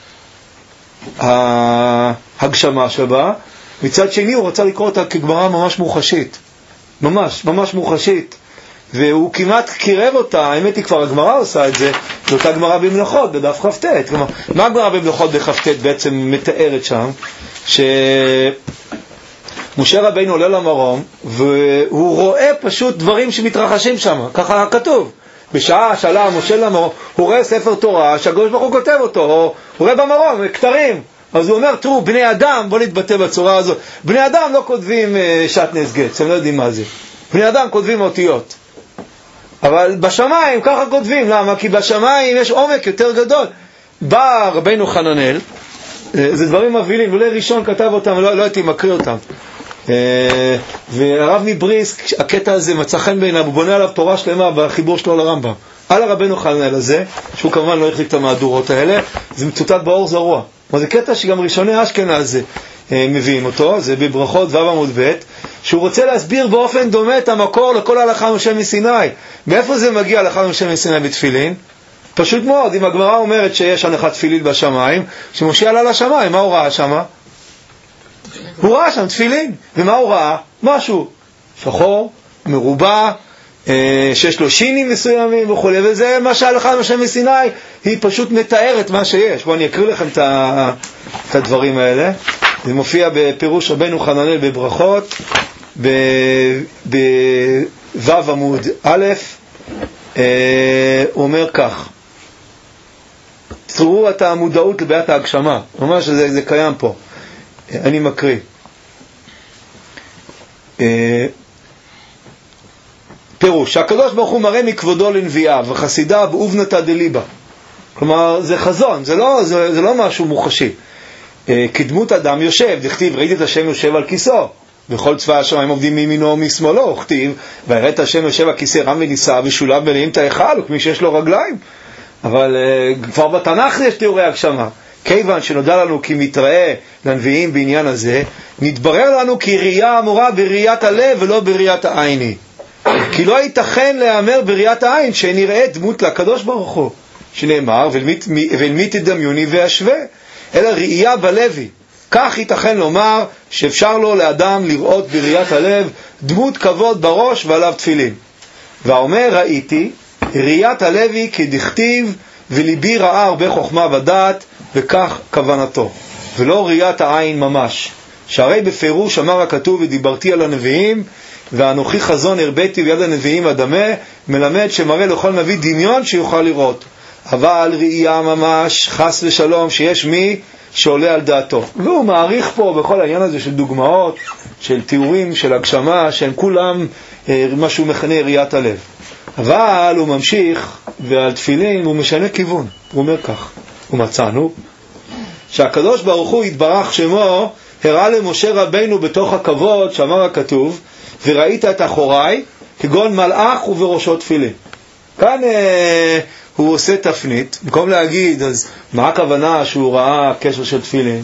ההגשמה שבה, מצד שני הוא רצה לקרוא אותה כגמרא ממש מוחשית, ממש, ממש מוחשית, והוא כמעט קירב אותה. האמת היא כבר הגמרא עושה את זה, זאת הגמרא במלאכות בדף כ"ט. כלומר, מה הגמרא במלאכות בכ"ט בעצם מתארת שם? שמשה רבינו עולה למרום והוא רואה פשוט דברים שמתרחשים שם, ככה כתוב. בשעה שעלה משה למרום הוא רואה ספר תורה שהקדוש ברוך הוא כותב אותו, או הוא רואה במרום כתרים. אז הוא אומר, תראו, בני אדם, בוא נתבטא בצורה הזאת, בני אדם לא כותבים שעטנז גט, אתם לא יודעים מה זה. בני אדם כותבים אותיות, אבל בשמיים ככה כותבים. למה? כי בשמיים יש עומק יותר גדול. בא רבינו חננאל, זה דברים מבהילים, אולי ראשון כתב אותם, לא, לא הייתי מקריא אותם, והרב מבריסק, הקטע הזה מצא חן בעיניו, הוא בונה עליו תורה שלמה בחיבור שלו לרמב"ם, על הרבנו חננאל הזה, שהוא כמובן לא החזיק את המהדורות האלה, זה מצוטט באור זרוע. זה קטע שגם ראשוני אשכנז מביאים אותו, זה בברכות ו' עמוד ב', שהוא רוצה להסביר באופן דומה את המקור לכל ההלכה משה מסיני. מאיפה זה מגיע ההלכה משה מסיני בתפילין? פשוט מאוד, אם הגמרא אומרת שיש הנחת תפילין בשמיים, שמשה עלה לשמיים, מה הוא ראה שם? הוא ראה שם תפילין, ומה הוא ראה? משהו שחור, מרובע, שיש לו שינים מסוימים וכו', וזה מה שההלכה משה מסיני, היא פשוט מתארת מה שיש. בואו אני אקריא לכם את הדברים האלה. זה מופיע בפירוש רבנו חננאל בברכות, בו' עמוד א', הוא אומר כך, תראו את המודעות לבעיית ההגשמה, ממש זה, זה קיים פה. אני מקריא. פירוש, שהקדוש ברוך הוא מראה מכבודו לנביאה, וחסידה באובנתא דליבה. כלומר, זה חזון, זה לא, זה, זה לא משהו מוחשי. כדמות אדם יושב, דכתיב, ראיתי את השם יושב על כיסאו, וכל צבא השמיים עובדים מימינו ומשמאלו, כתיב, ויראה את השם יושב על כיסא רם ונישא, ושולב ביניהם את ההיכל, וכמי שיש לו רגליים. אבל uh, כבר בתנ"ך יש תיאורי הגשמה. כיוון שנודע לנו כי מתראה לנביאים בעניין הזה, נתברר לנו כי ראייה אמורה בראיית הלב ולא בראיית העין. כי לא ייתכן להיאמר בראיית העין שנראה דמות לקדוש ברוך הוא, שנאמר, ואל מי תדמיוני ואשווה, אלא ראייה בלבי. כך ייתכן לומר שאפשר לו לאדם לראות בראיית הלב דמות כבוד בראש ועליו תפילין. והאומר ראיתי, ראיית הלוי כדכתיב, וליבי ראה הרבה חוכמה ודעת, וכך כוונתו, ולא ראיית העין ממש. שהרי בפירוש אמר הכתוב, ודיברתי על הנביאים, ואנוכי חזון הרביתי ביד הנביאים אדמה, מלמד שמראה לכל נביא דמיון שיוכל לראות. אבל ראייה ממש, חס ושלום, שיש מי שעולה על דעתו. והוא מעריך פה בכל העניין הזה של דוגמאות, של תיאורים, של הגשמה, שהם כולם אה, מה שהוא מכנה ראיית הלב. אבל הוא ממשיך, ועל תפילין הוא משנה כיוון. הוא אומר כך, ומצאנו שהקדוש ברוך הוא יתברך שמו, הראה למשה רבינו בתוך הכבוד, שאמר הכתוב, וראית את אחוריי, כגון מלאך ובראשו תפילין. כאן אה, הוא עושה תפנית, במקום להגיד, אז מה הכוונה שהוא ראה קשר של תפילין?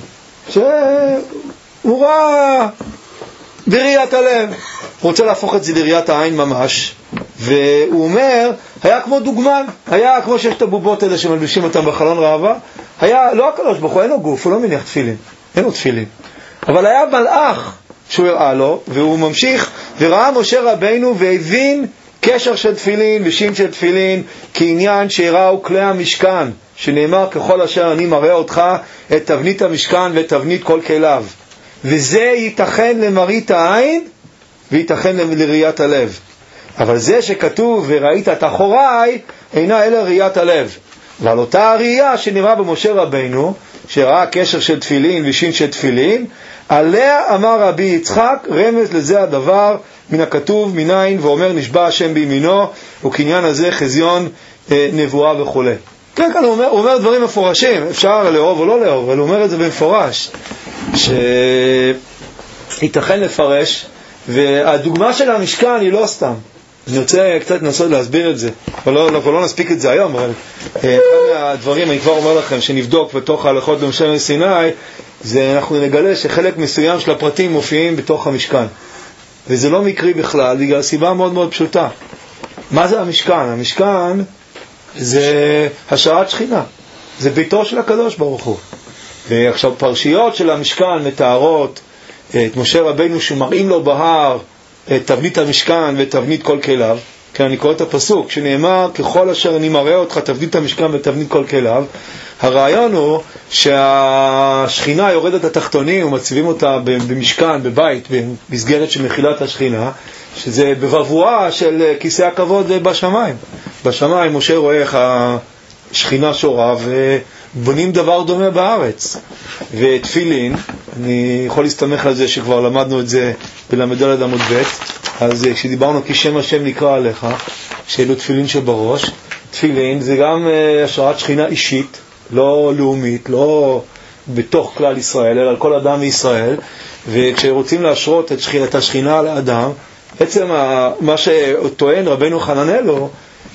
שהוא ראה בראיית הלב. הוא רוצה להפוך את זה לראיית העין ממש, והוא אומר, היה כמו דוגמן, היה כמו שיש את הבובות האלה שמלבישים אותם בחלון ראווה, היה, לא הקדוש ברוך הוא, אין לו גוף, הוא לא מניח תפילין, אין לו תפילין. אבל היה מלאך שהוא הראה לו, והוא ממשיך, וראה משה רבינו והבין קשר של תפילין ושין של תפילין, כעניין שהראו כלי המשכן, שנאמר ככל אשר אני מראה אותך את תבנית המשכן ואת תבנית כל כליו. וזה ייתכן למראית העין, וייתכן לראיית הלב. אבל זה שכתוב וראית את אחוריי, אינה אלא ראיית הלב. ועל אותה הראייה שנראה במשה רבינו, שראה קשר של תפילין ושין של תפילין, עליה אמר רבי יצחק, רמז לזה הדבר מן הכתוב מניין, ואומר נשבע השם בימינו, וכעניין הזה חזיון אה, נבואה וכו'. כן, כאן הוא אומר, הוא אומר דברים מפורשים, אפשר לאהוב או לא לאהוב, אבל הוא אומר את זה במפורש, שייתכן לפרש, והדוגמה של המשכן היא לא סתם. אני רוצה קצת לנסות להסביר את זה, אבל לא, לא, לא נספיק את זה היום, אבל אחד מהדברים, אני כבר אומר לכם, שנבדוק בתוך ההלכות למשה מסיני, זה אנחנו נגלה שחלק מסוים של הפרטים מופיעים בתוך המשכן. וזה לא מקרי בכלל, בגלל סיבה מאוד מאוד פשוטה. מה זה המשכן? המשכן זה השראת שכינה, זה ביתו של הקדוש ברוך הוא. ועכשיו פרשיות של המשכן מתארות את משה רבינו שמראים לו בהר את תבנית המשכן ותבנית כל כליו. כן, אני קורא את הפסוק שנאמר ככל אשר אני מראה אותך תבנית המשכן ותבנית כל כליו. הרעיון הוא שהשכינה יורדת התחתונים ומציבים אותה במשכן, בבית, במסגרת של מחילת השכינה, שזה בבבואה של כיסא הכבוד בשמיים. בשמיים משה רואה איך השכינה שורה ובונים דבר דומה בארץ. ותפילין, אני יכול להסתמך על זה שכבר למדנו את זה בל"ד עמוד ב', אז כשדיברנו כי שם השם נקרא עליך, שאלו תפילין שבראש, תפילין זה גם השראת שכינה אישית, לא לאומית, לא בתוך כלל ישראל, אלא על כל אדם מישראל. וכשרוצים להשרות את, שכינה, את השכינה לאדם, בעצם מה שטוען רבנו חננאלו,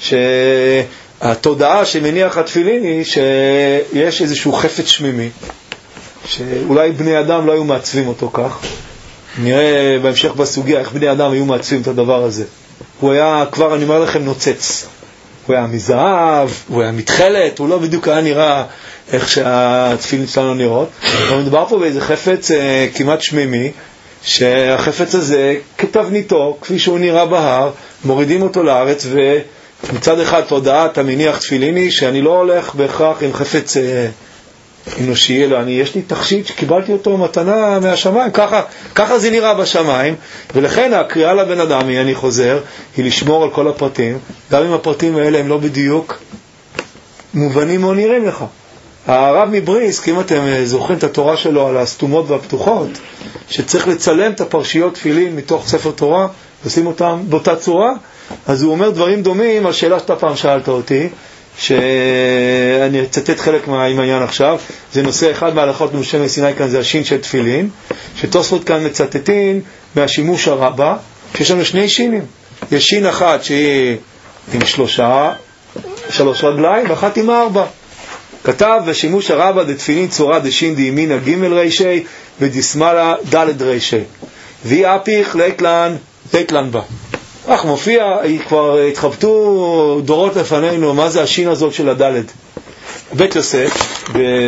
שהתודעה שמניח התפילין היא שיש איזשהו חפץ שמימי, שאולי בני אדם לא היו מעצבים אותו כך. נראה בהמשך בסוגיה איך בני אדם היו מעצבים את הדבר הזה. הוא היה, כבר אני אומר לכם, נוצץ. הוא היה מזהב, הוא היה מתחלת, הוא לא בדיוק היה נראה איך שהתפילין שלנו נראות. אבל מדובר פה באיזה חפץ אה, כמעט שמימי, שהחפץ הזה כתבניתו, כפי שהוא נראה בהר, מורידים אותו לארץ, ומצד אחד תודעת המניח תפיליני, שאני לא הולך בהכרח עם חפץ אה, אנושי, אלא אני, יש לי תכשיט שקיבלתי אותו מתנה מהשמיים, ככה, ככה זה נראה בשמיים, ולכן הקריאה לבן אדם, אני חוזר, היא לשמור על כל הפרטים, גם אם הפרטים האלה הם לא בדיוק מובנים או נראים לך. הרב מבריסק, אם אתם זוכרים את התורה שלו על הסתומות והפתוחות, שצריך לצלם את הפרשיות תפילין מתוך ספר תורה, ועושים אותם באותה צורה, אז הוא אומר דברים דומים על שאלה שאתה פעם שאלת אותי, שאני אצטט חלק מהעניין עכשיו. זה נושא אחד מההלכות במשה מסיני כאן, זה השין של תפילין, שתוספות כאן מצטטים מהשימוש הרבה, שיש לנו שני שינים. יש שין אחת שהיא עם שלושה, שלוש רגליים, ואחת עם ארבע. כתב בשימוש הרבה דתפילין צורה דשין דימינה ג' רישי ודשמאלה ד' רישי. והיא אפיך ליתלן, ליתלן בה. אך מופיע, כבר התחבטו דורות לפנינו, מה זה השין הזאת של הדלת. בית יוסף,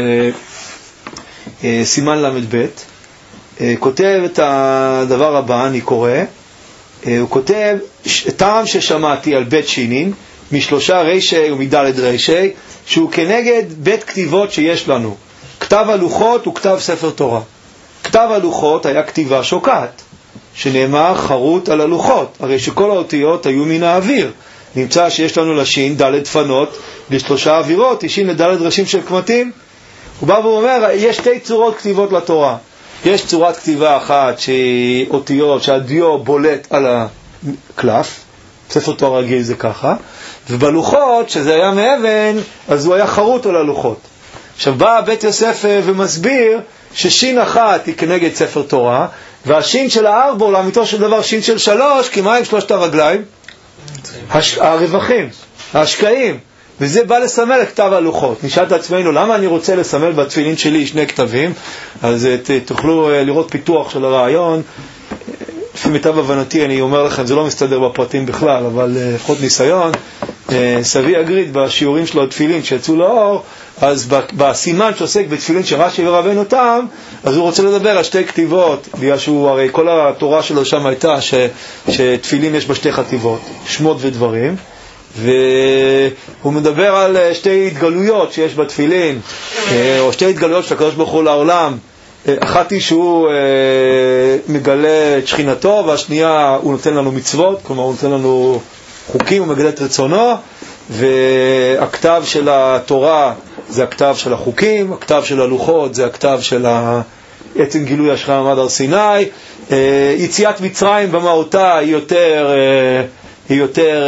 בסימן למד בית, כותב את הדבר הבא, אני קורא, הוא כותב, טעם ששמעתי על בית שינים, משלושה רישי ומדלת רישי, שהוא כנגד בית כתיבות שיש לנו. כתב הלוחות הוא כתב ספר תורה. כתב הלוחות היה כתיבה שוקעת, שנאמר חרוט על הלוחות. הרי שכל האותיות היו מן האוויר. נמצא שיש לנו לשין דלת דפנות לשלושה אווירות, שין לדלת ראשים של קמטים. הוא בא ואומר, יש שתי צורות כתיבות לתורה. יש צורת כתיבה אחת שהיא אותיות, שהדיו בולט על הקלף, ספר תורה רגיל זה ככה, ובלוחות, שזה היה מאבן, אז הוא היה חרוט על הלוחות. עכשיו בא בית יוסף ומסביר ששין אחת היא כנגד ספר תורה, והשין של הארבע הוא לאמיתו של דבר שין של שלוש, כי מה עם שלושת הרגליים? הש... הרווחים, ההשקעים, וזה בא לסמל כתב הלוחות. נשאל את עצמנו, למה אני רוצה לסמל בתפילין שלי שני כתבים? אז ת, תוכלו לראות פיתוח של הרעיון. לפי מיטב הבנתי, אני אומר לכם, זה לא מסתדר בפרטים בכלל, אבל לפחות ניסיון. סבי אגריד בשיעורים שלו התפילין שיצאו לאור, אז בסימן שעוסק בתפילין שרש"י ורבנו תם, אז הוא רוצה לדבר על שתי כתיבות, בגלל שהוא, הרי כל התורה שלו שם הייתה ש, שתפילין יש בה שתי חטיבות, שמות ודברים, והוא מדבר על שתי התגלויות שיש בתפילין, או שתי התגלויות של הקדוש ברוך הוא לעולם. אחת היא שהוא מגלה את שכינתו, והשנייה הוא נותן לנו מצוות, כלומר הוא נותן לנו חוקים, הוא מגלה את רצונו, והכתב של התורה זה הכתב של החוקים, הכתב של הלוחות זה הכתב של עצם גילוי השכינה במעמד הר סיני. יציאת מצרים במהותה היא יותר, היא יותר,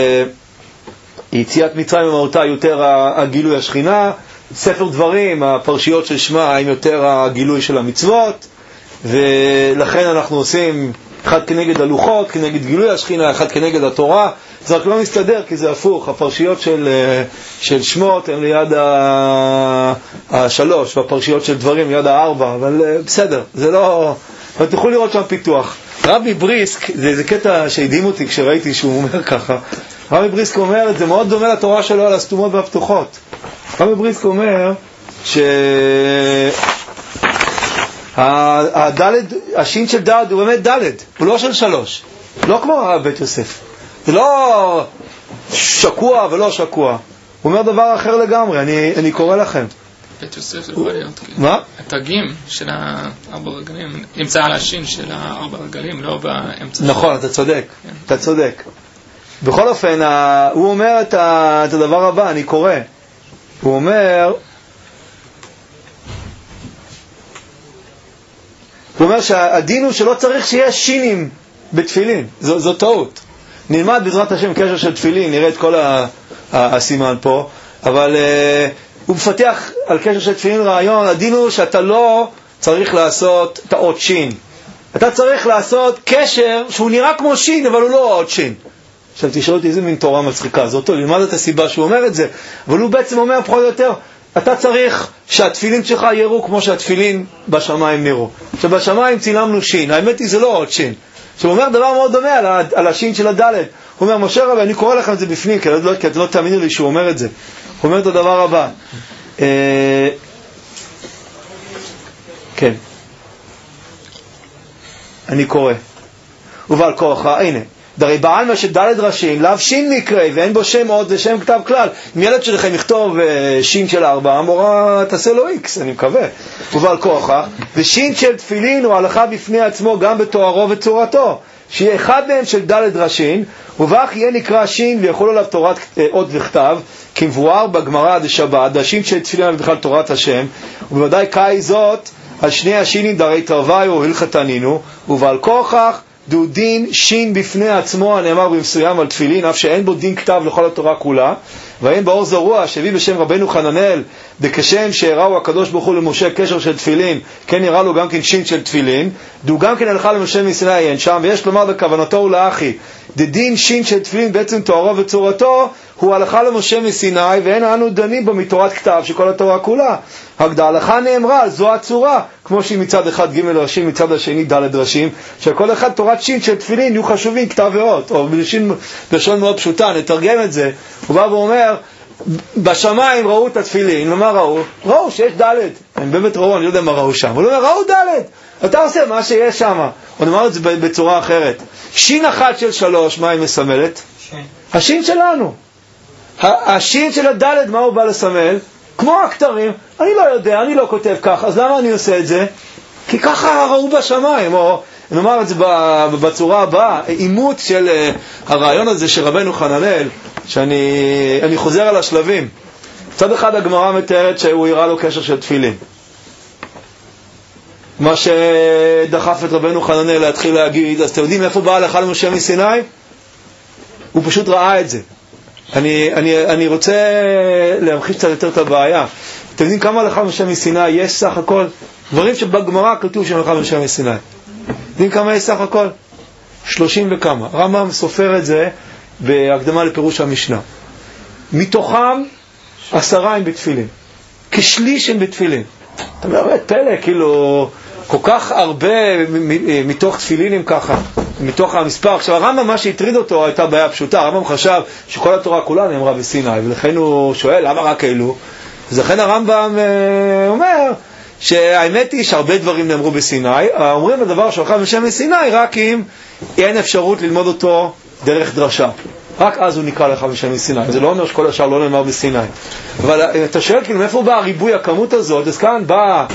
יציאת מצרים במהותה היא יותר הגילוי השכינה. ספר דברים, הפרשיות של שמה, הם יותר הגילוי של המצוות, ולכן אנחנו עושים אחד כנגד הלוחות, כנגד גילוי השכינה, אחד כנגד התורה. זה רק לא מסתדר, כי זה הפוך. הפרשיות של, של שמות הם ליד השלוש, והפרשיות של דברים ליד הארבע, אבל בסדר, זה לא... אבל תוכלו לראות שם פיתוח. רבי בריסק, זה, זה קטע שהדהים אותי כשראיתי שהוא אומר ככה, רבי בריסק אומר, זה מאוד דומה לתורה שלו על הסתומות והפתוחות. רבי בריסק אומר ש... הדלת, השין של דלת הוא באמת דלת, הוא לא של שלוש, לא כמו בית יוסף, זה לא שקוע ולא שקוע, הוא אומר דבר אחר לגמרי. אני, אני קורא לכם בית יוסף זה יכול להיות מה? התגים של הארבע רגלים נמצא על השין של הארבע רגלים, לא באמצע. נכון, אתה צודק, אתה צודק. בכל אופן, הוא אומר את הדבר הבא, אני קורא, הוא אומר הוא אומר שהדין הוא שלא צריך שיהיה שינים בתפילין. זו, זו טעות. נלמד בעזרת השם קשר של תפילין, נראה את כל הסימן פה, אבל uh, הוא מפתח על קשר של תפילין רעיון. הדין הוא שאתה לא צריך לעשות את האות שין, אתה צריך לעשות קשר שהוא נראה כמו שין אבל הוא לא אות שין. עכשיו תשאלו אותי איזה מין תורה מצחיקה זאת, ללמד את הסיבה שהוא אומר את זה, אבל הוא בעצם אומר פחות או יותר, אתה צריך שהתפילין שלך יראו כמו שהתפילין בשמיים נראו. עכשיו בשמיים צילמנו שין, האמת היא זה לא עוד שין. עכשיו הוא אומר דבר מאוד דומה על, על השין של הדלת. הוא אומר, משה רבי, אני קורא לכם את זה בפנים, כי לא, כי אתם לא תאמינו לי שהוא אומר את זה. הוא אומר את הדבר הבא. אה, כן. אני קורא. ובעל כורחה, הנה. דרי בעלמא שדלת ראשים, לאו שין מקרה, ואין בו שם עוד ושם כתב כלל. אם ילד שלכם יכתוב שין של ארבע, המורה תעשה לו איקס, אני מקווה. ובעל כורחה, ושין של תפילין הוא הלכה בפני עצמו גם בתוארו וצורתו, שיהיה אחד מהם של דלת ראשים, ובאך יהיה נקרא שין ויכול עליו תורת אות וכתב, כמבואר בגמרא דשבת, השין של תפילין הוא בכלל תורת השם, ובוודאי קאי זאת, על שני השינים דרי תרווי או הלכת תנינו, ובעל כורחה, דו דין שין בפני עצמו הנאמר במסוים על תפילין, אף שאין בו דין כתב לכל התורה כולה, ואין באור זרוע שהביא בשם רבנו חננאל, דקשם שהראו הקדוש ברוך הוא למשה קשר של תפילין, כן יראה לו גם כן שין של תפילין, דו גם כן הלכה למשה מסיני אין שם, ויש לומר בכוונתו ולאחי, דדין שין של תפילין בעצם תוארו וצורתו, הוא הלכה למשה מסיני, ואין אנו דנים בו מתורת כתב שכל התורה כולה. ההלכה נאמרה, זו הצורה, כמו שהיא מצד אחד ג' ראשים, מצד השני ד' ראשים, שכל אחד תורת שין של תפילין יהיו חשובים כתב ואות, או בלשון, בלשון מאוד פשוטה, נתרגם את זה. הוא בא ואומר, בשמיים ראו את התפילין, ומה ראו? ראו שיש ד', הם באמת ראו, אני לא יודע מה ראו שם, הוא אומר, ראו ד', אתה עושה מה שיש שם. הוא אומר את זה בצורה אחרת. שין אחת של שלוש, מה היא מסמלת? שין. השין שלנו. השין של הדלת, מה הוא בא לסמל? כמו הכתרים, אני לא יודע, אני לא כותב כך, אז למה אני עושה את זה? כי ככה ראו בשמיים, או נאמר את זה בצורה הבאה, אימות של uh, הרעיון הזה של רבנו חננאל, שאני אני חוזר על השלבים. צד אחד הגמרא מתארת שהוא יראה לו קשר של תפילין. מה שדחף את רבנו חננאל להתחיל להגיד, אז אתם יודעים איפה בא הלכה למשה מסיני? הוא פשוט ראה את זה. אני, אני, אני רוצה להמחיש קצת יותר את הבעיה. אתם יודעים כמה הלכה למשה מסיני יש סך הכל? דברים שבגמרא כתוב שם הלכה למשה מסיני. יודעים כמה יש סך הכל? שלושים וכמה. רמב"ם סופר את זה בהקדמה לפירוש המשנה. מתוכם עשרה הם בתפילין. כשליש הם בתפילין. אתה אומר, פלא, כאילו, כל כך הרבה מתוך תפילינים ככה, מתוך המספר. עכשיו, הרמב"ם, מה שהטריד אותו הייתה בעיה פשוטה. הרמב"ם חשב שכל התורה כולה נאמרה בסיני, ולכן הוא שואל, למה רק אלו? אז לכן הרמב"ם אה, אומר שהאמת היא שהרבה דברים נאמרו בסיני, אומרים הדבר שהלכה למשה מסיני רק אם אין אפשרות ללמוד אותו דרך דרשה. רק אז הוא נקרא לך למשה מסיני. זה לא אומר שכל השאר לא נאמר בסיני. אבל אתה שואל, כאילו, מאיפה בא הריבוי הכמות הזאת? אז כאן בא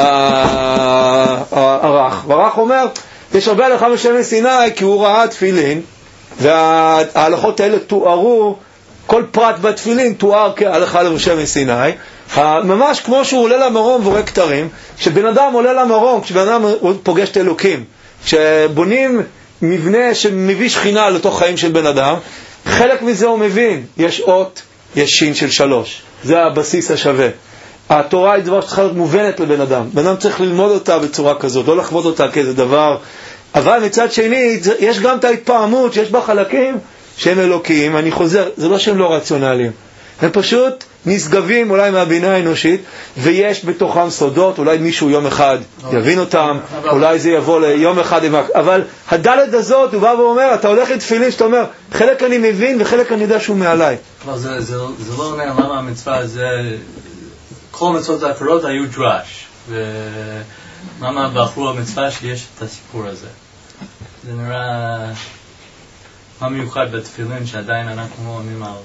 הרח, והרח אומר, יש הרבה הלכה למשה מסיני כי הוא ראה תפילין, וההלכות האלה תוארו, כל פרט בתפילין תואר כהלכה למשה מסיני, ממש כמו שהוא עולה למרום ועורק כתרים. כשבן אדם עולה למרום, כשבן אדם פוגש את אלוקים, כשבונים מבנה שמביא שכינה לתוך חיים של בן אדם, חלק מזה הוא מבין, יש אות, יש שין של שלוש, זה הבסיס השווה. התורה היא דבר שצריכה להיות מובנת לבן אדם, בן אדם צריך ללמוד אותה בצורה כזאת, לא לחוות אותה כאיזה דבר, אבל מצד שני יש גם את ההתפעמות שיש בה חלקים שהם אלוקיים. אני חוזר, זה לא שהם לא רציונליים, הם פשוט נשגבים אולי מהבינה האנושית, ויש בתוכם סודות, אולי מישהו יום אחד יבין אותם, אולי זה יבוא ליום אחד, אבל הדלת הזאת הוא בא ואומר, אתה הולך לתפילין שאתה אומר, חלק אני מבין וחלק אני יודע שהוא מעליי. אבל זה, זה, זה לא אומר למה המצווה הזה, כל המצוות האחרות היו דרש, ולמה בחרו המצווה שיש את הסיפור הזה. זה נראה מה מיוחד בתפילין שעדיין אנחנו לא אומרים על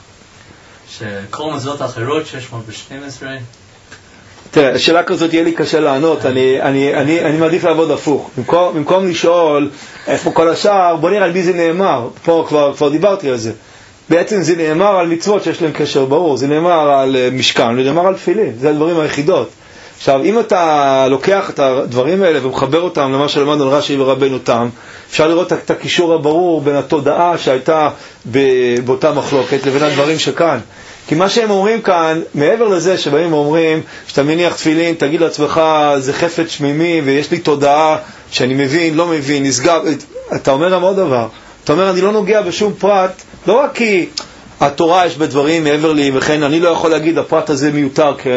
שכל מצוות האחרות שש מאות ושתים עשרה. תראה, השאלה כזאת יהיה לי קשה לענות. אני, אני, אני, אני מעדיף לעבוד הפוך. במקום, במקום לשאול איפה כל השאר, בוא נראה על מי זה נאמר. פה כבר, כבר דיברתי על זה. בעצם זה נאמר על מצוות שיש להם קשר ברור. זה נאמר על משכן, זה נאמר על תפילין. זה הדברים היחידות. עכשיו, אם אתה לוקח את הדברים האלה ומחבר אותם למה שלמדנו על רש"י ורבנו תם, אפשר לראות את הקישור הברור בין התודעה שהייתה באותה מחלוקת לבין הדברים שכאן. כי מה שהם אומרים כאן, מעבר לזה שבאים ואומרים, שאתה מניח תפילין, תגיד לעצמך, זה חפץ שמימי ויש לי תודעה שאני מבין, לא מבין, נסגר, אתה אומר גם עוד דבר. אתה אומר, אני לא נוגע בשום פרט, לא רק כי התורה יש בדברים מעבר לי, וכן אני לא יכול להגיד, הפרט הזה מיותר כ...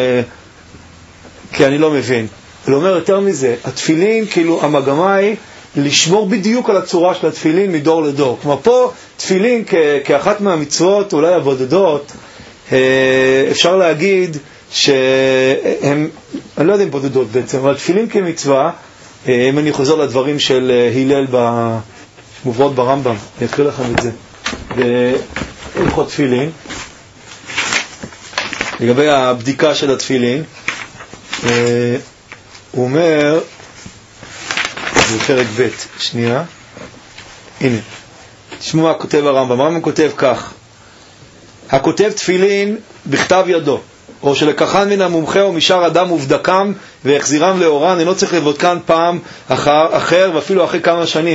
כי אני לא מבין. הוא אומר יותר מזה, התפילין, כאילו המגמה היא לשמור בדיוק על הצורה של התפילין מדור לדור. כלומר פה תפילין כ- כאחת מהמצוות, אולי הבודדות, אפשר להגיד שהם, אני לא יודע אם בודדות בעצם, אבל תפילין כמצווה, אם אני חוזר לדברים של הלל במובאות ברמב"ם, אני אקריא לכם את זה, בהלכות תפילין, לגבי הבדיקה של התפילין, הוא אומר, זה פרק ב', שנייה, הנה, תשמעו מה כותב הרמב"ם. הרמב"ם כותב כך, הכותב תפילין בכתב ידו, או שלקחן מן המומחה או משאר אדם ובדקם והחזירם לאורן, אינו צריך לבודקן פעם אחר, אחר ואפילו אחרי כמה שנים,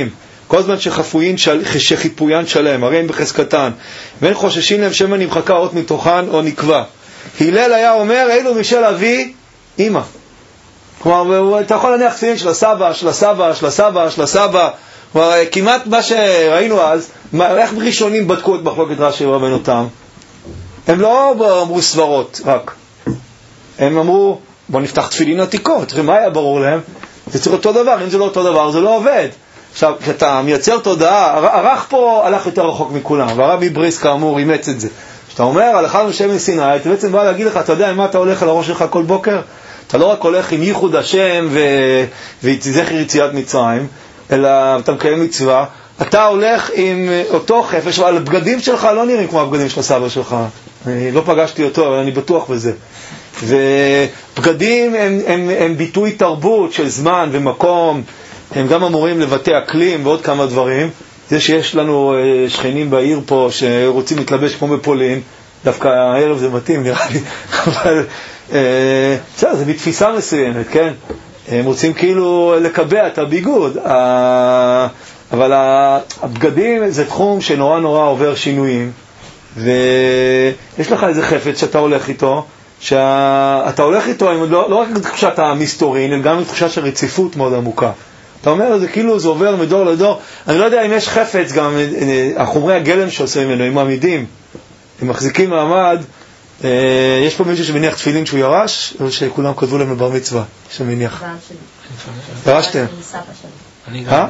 כל זמן שחפוין של... שחיפוין שלם, הרי הם בחזקתן, ואין חוששים להם שמא נמחקה אות מתוכן או נקבע. הלל היה אומר, אלו משל אבי, אמא. כלומר, אתה יכול להניח תפילין של הסבא, של הסבא, של הסבא, של הסבא. כלומר, כמעט מה שראינו אז, איך ראשונים בדקו את מחלוקת רש"י ורבנו תם? הם לא אמרו סברות רק. הם אמרו, בוא נפתח תפילין עתיקות. ומה היה ברור להם? זה צריך אותו דבר, אם זה לא אותו דבר, זה לא עובד. עכשיו, כשאתה מייצר תודעה, הרח פה הלך יותר רחוק מכולם, והרבי בריס כאמור אימץ את זה. כשאתה אומר, הלכה למשה מסיני, אתה בעצם בא להגיד לך, אתה יודע עם מה אתה הולך על הראש שלך כל בוקר? אתה לא רק הולך עם ייחוד השם ו... וזכר יציאת מצרים, אלא אתה מקיים מצווה, אתה הולך עם אותו חפש, אבל הבגדים שלך לא נראים כמו הבגדים של הסבא שלך. אני לא פגשתי אותו, אבל אני בטוח בזה. ובגדים הם, הם, הם ביטוי תרבות של זמן ומקום, הם גם אמורים לבטא אקלים ועוד כמה דברים. זה שיש לנו שכנים בעיר פה שרוצים להתלבש כמו בפולין, דווקא הערב זה מתאים נראה לי, אבל בסדר, זה בתפיסה מסוימת, כן? הם רוצים כאילו לקבע את הביגוד, אבל הבגדים זה תחום שנורא נורא עובר שינויים, ויש לך איזה חפץ שאתה הולך איתו, שאתה הולך איתו לא, לא רק תחושת המסתורין, אלא גם תחושה של רציפות מאוד עמוקה. אתה אומר, זה כאילו זה עובר מדור לדור. אני לא יודע אם יש חפץ, גם החומרי הגלם שעושים ממנו, הם עמידים, הם מחזיקים מעמד. יש פה מישהו שמניח תפילין שהוא ירש, או שכולם כתבו להם לבר מצווה, שמניח? ירשתם? אני גם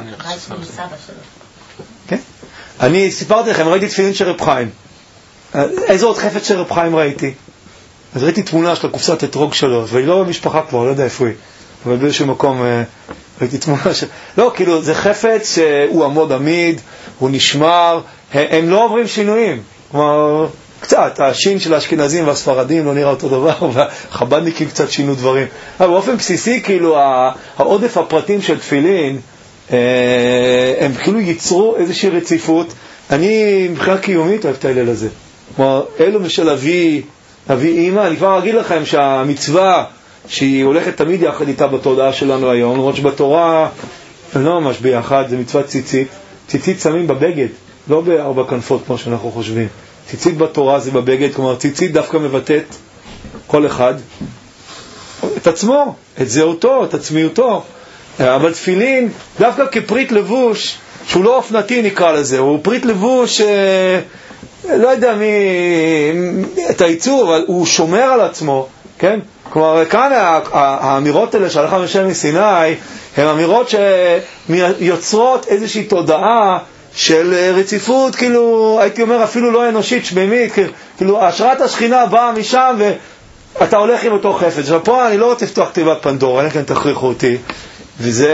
כן? אני סיפרתי לכם, ראיתי תפילין של רב חיים. איזה עוד חפץ של רב חיים ראיתי? אז ראיתי תמונה של הקופסת אתרוג שלו, והיא לא במשפחה כבר, לא יודע איפה היא, אבל באיזשהו מקום ראיתי תמונה של... לא, כאילו, זה חפץ שהוא עמוד עמיד, הוא נשמר, הם לא עוברים שינויים. כלומר, קצת, השין של האשכנזים והספרדים לא נראה אותו דבר, והחבדניקים קצת שינו דברים. אבל באופן בסיסי, כאילו, העודף הפרטים של תפילין, הם כאילו ייצרו איזושהי רציפות. אני, מבחינה קיומית, אוהב את האלל הזה. כלומר, אלו משל אבי, אבי אימא, אני כבר אגיד לכם שהמצווה, שהיא הולכת תמיד יחד איתה בתודעה שלנו היום, למרות שבתורה הם לא ממש ביחד, זה מצוות ציצית. ציצית שמים בבגד, לא בארבע כנפות כמו שאנחנו חושבים. ציצית בתורה זה בבגד, כלומר ציצית דווקא מבטאת כל אחד את עצמו, את זהותו, את עצמיותו. אבל תפילין דווקא כפריט לבוש, שהוא לא אופנתי נקרא לזה, הוא פריט לבוש, אה, לא יודע מי, את הייצור, אבל הוא שומר על עצמו, כן? כלומר, כאן האמירות האלה שהלכה משה מסיני, הן אמירות שיוצרות איזושהי תודעה של רציפות, כאילו, הייתי אומר אפילו לא אנושית, שממית, כאילו, השראת השכינה באה משם ואתה הולך עם אותו חפץ. ופה אני לא רוצה לפתוח תיבת פנדורה, אני כאן תכריחו אותי, וזה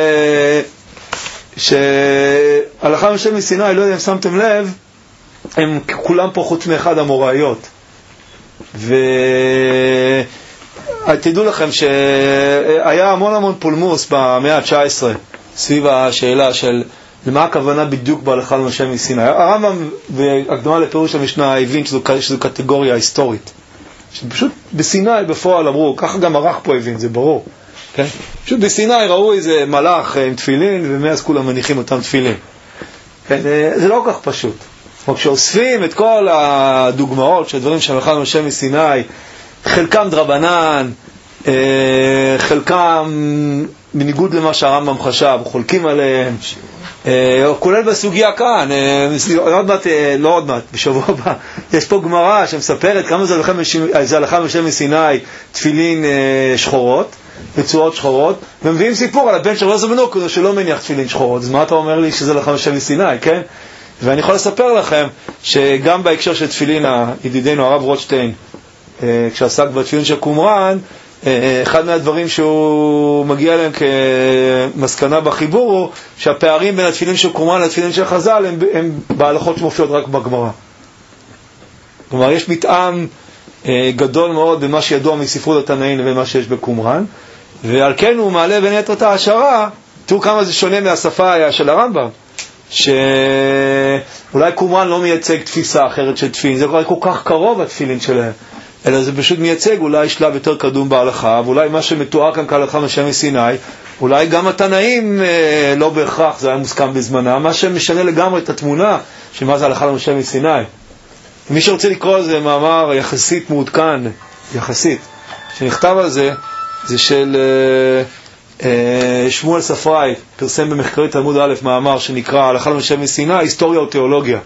שהלכה משה מסיני, לא יודע אם שמתם לב, הם כולם פה חוץ מאחד המוראיות. ו... תדעו לכם שהיה המון המון פולמוס במאה ה-תשע עשרה סביב השאלה של למה הכוונה בדיוק בהלכה למשה מסיני. הרמב"ם בהקדמה לפירוש המשנה הבין שזו, שזו קטגוריה היסטורית, שפשוט בסיני בפועל אמרו, ככה גם הרח פה הבין, זה ברור, כן? פשוט בסיני ראו איזה מלאך עם תפילין ומאז כולם מניחים אותם תפילין, כן? זה לא כך פשוט. כשאוספים את כל הדוגמאות של דברים שהלכה למשה מסיני, חלקם דרבנן, חלקם בניגוד למה שהרמב"ם חשב, חולקים עליהם, כולל בסוגיה כאן, עוד מעט, לא עוד מעט, בשבוע הבא, יש פה גמרא שמספרת כמה זה הלכה משה מסיני, תפילין שחורות, בצורות שחורות, ומביאים סיפור על הבן של רזו בנו, שלא מניח תפילין שחורות. אז מה אתה אומר לי שזה הלכה משה מסיני, כן? ואני יכול לספר לכם שגם בהקשר של תפילין, ידידנו הרב רוטשטיין, כשעסק בתפילין של קומראן, אחד מהדברים שהוא מגיע להם כמסקנה בחיבור הוא שהפערים בין התפילין של קומראן לתפילין של חז"ל הם, הם בהלכות שמופיעות רק בגמרא. כלומר, יש מטעם גדול מאוד במה שידוע מספרות התנאים לבין מה שיש בקומראן, ועל כן הוא מעלה בין יתר את ההשערה. תראו כמה זה שונה מהשפה של הרמב"ם, שאולי קומראן לא מייצג תפיסה אחרת של תפילין, זה כל כך קרוב התפילין שלהם. אלא זה פשוט מייצג אולי שלב יותר קדום בהלכה, ואולי מה שמתואר כאן כהלכה משה מסיני, אולי גם התנאים אה, לא בהכרח, זה היה מוסכם בזמנה, מה שמשנה לגמרי את התמונה, שמה זה הלכה למשה מסיני. מי שרוצה לקרוא זה מאמר יחסית מעודכן, יחסית, שנכתב על זה, זה של אה, אה, שמואל ספראי, פרסם במחקרי תלמוד א' מאמר שנקרא הלכה למשה מסיני, היסטוריה או תיאולוגיה.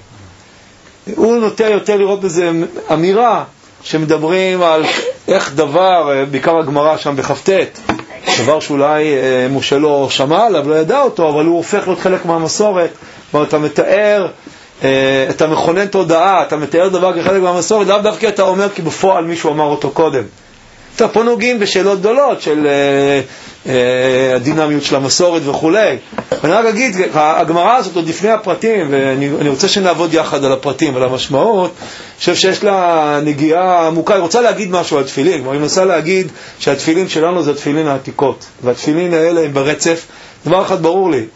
הוא נוטה יותר לראות בזה אמירה, שמדברים על איך דבר, בעיקר הגמרא שם בחפטט, דבר שאולי אה, משה לא שמע עליו, לא ידע אותו, אבל הוא הופך להיות חלק מהמסורת. כלומר, אתה מתאר, אה, אתה מכונן תודעה, אתה מתאר דבר כחלק מהמסורת, לאו דווקא אתה אומר כי בפועל מישהו אמר אותו קודם. אתה פה נוגעים בשאלות גדולות של אה, אה, הדינמיות של המסורת וכו'. אני רק אגיד, הגמרא הזאת עוד לפני הפרטים, ואני רוצה שנעבוד יחד על הפרטים ועל המשמעות, אני חושב שיש לה נגיעה עמוקה. היא רוצה להגיד משהו על תפילין, כלומר היא מנסה להגיד שהתפילין שלנו זה התפילין העתיקות, והתפילין האלה הם ברצף. דבר אחד ברור לי,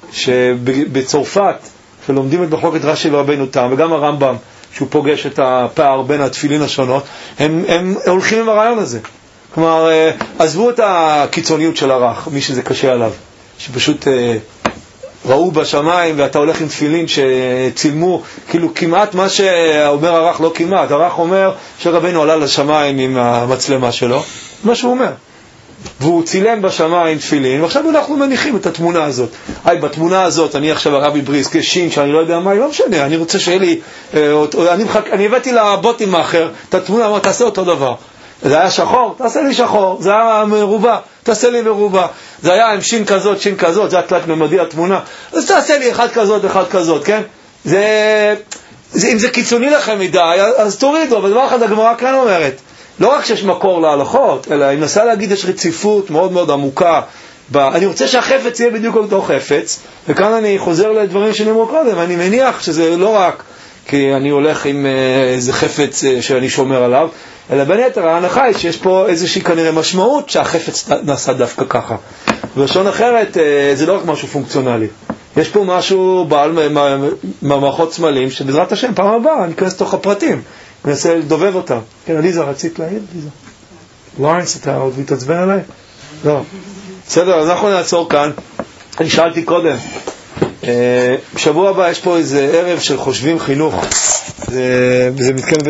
שבצרפת, שלומדים את מחלוקת רש"י ורבנו תם, וגם הרמב"ם, שהוא פוגש את הפער בין התפילין השונות, הם, הם הולכים עם הרעיון הזה. כלומר, עזבו את הקיצוניות של הרך, מי שזה קשה עליו, שפשוט ראו בשמיים ואתה הולך עם תפילין שצילמו, כאילו כמעט מה שאומר הרך, לא כמעט, הרך אומר שרבנו עלה לשמיים עם המצלמה שלו, מה שהוא אומר. והוא צילם בשמיים תפילין, ועכשיו אנחנו מניחים את התמונה הזאת. היי, בתמונה הזאת, אני עכשיו הרבי בריסק, שין, שאני לא יודע מה, לא משנה, אני רוצה שיהיה לי, אני, מחק, אני הבאתי לבוטים האחר, את התמונה, אמר, תעשה אותו דבר. זה היה שחור, תעשה לי שחור, זה היה מרובה, תעשה לי מרובה, זה היה עם שין כזאת, שין כזאת, זה היה תלת ממדי התמונה, אז תעשה לי אחד כזאת, אחד כזאת, כן? זה, זה, אם זה קיצוני לכם מדי, אז תורידו, אבל דבר אחד הגמרא כאן אומרת, לא רק שיש מקור להלכות, אלא אני מנסה להגיד, יש רציפות מאוד מאוד עמוקה, ב... אני רוצה שהחפץ יהיה בדיוק אותו חפץ, וכאן אני חוזר לדברים שנאמרו קודם, אני מניח שזה לא רק כי אני הולך עם איזה חפץ שאני שומר עליו, אלא בין יתר ההנחה היא שיש פה איזושהי כנראה משמעות שהחפץ נעשה דווקא ככה. בלשון אחרת, זה לא רק משהו פונקציונלי. יש פה משהו בעל מערכות סמלים, שבעזרת השם, פעם הבאה, אני אכנס לתוך הפרטים, אני אנסה לדובב אותם. כן, אליזה, רצית להעיד? אליזה. לורנס, אתה עוד מתעצבן עליי? לא. בסדר, אז אנחנו נעצור כאן. אני שאלתי קודם, בשבוע הבא יש פה איזה ערב של חושבים חינוך. זה, זה מתקיים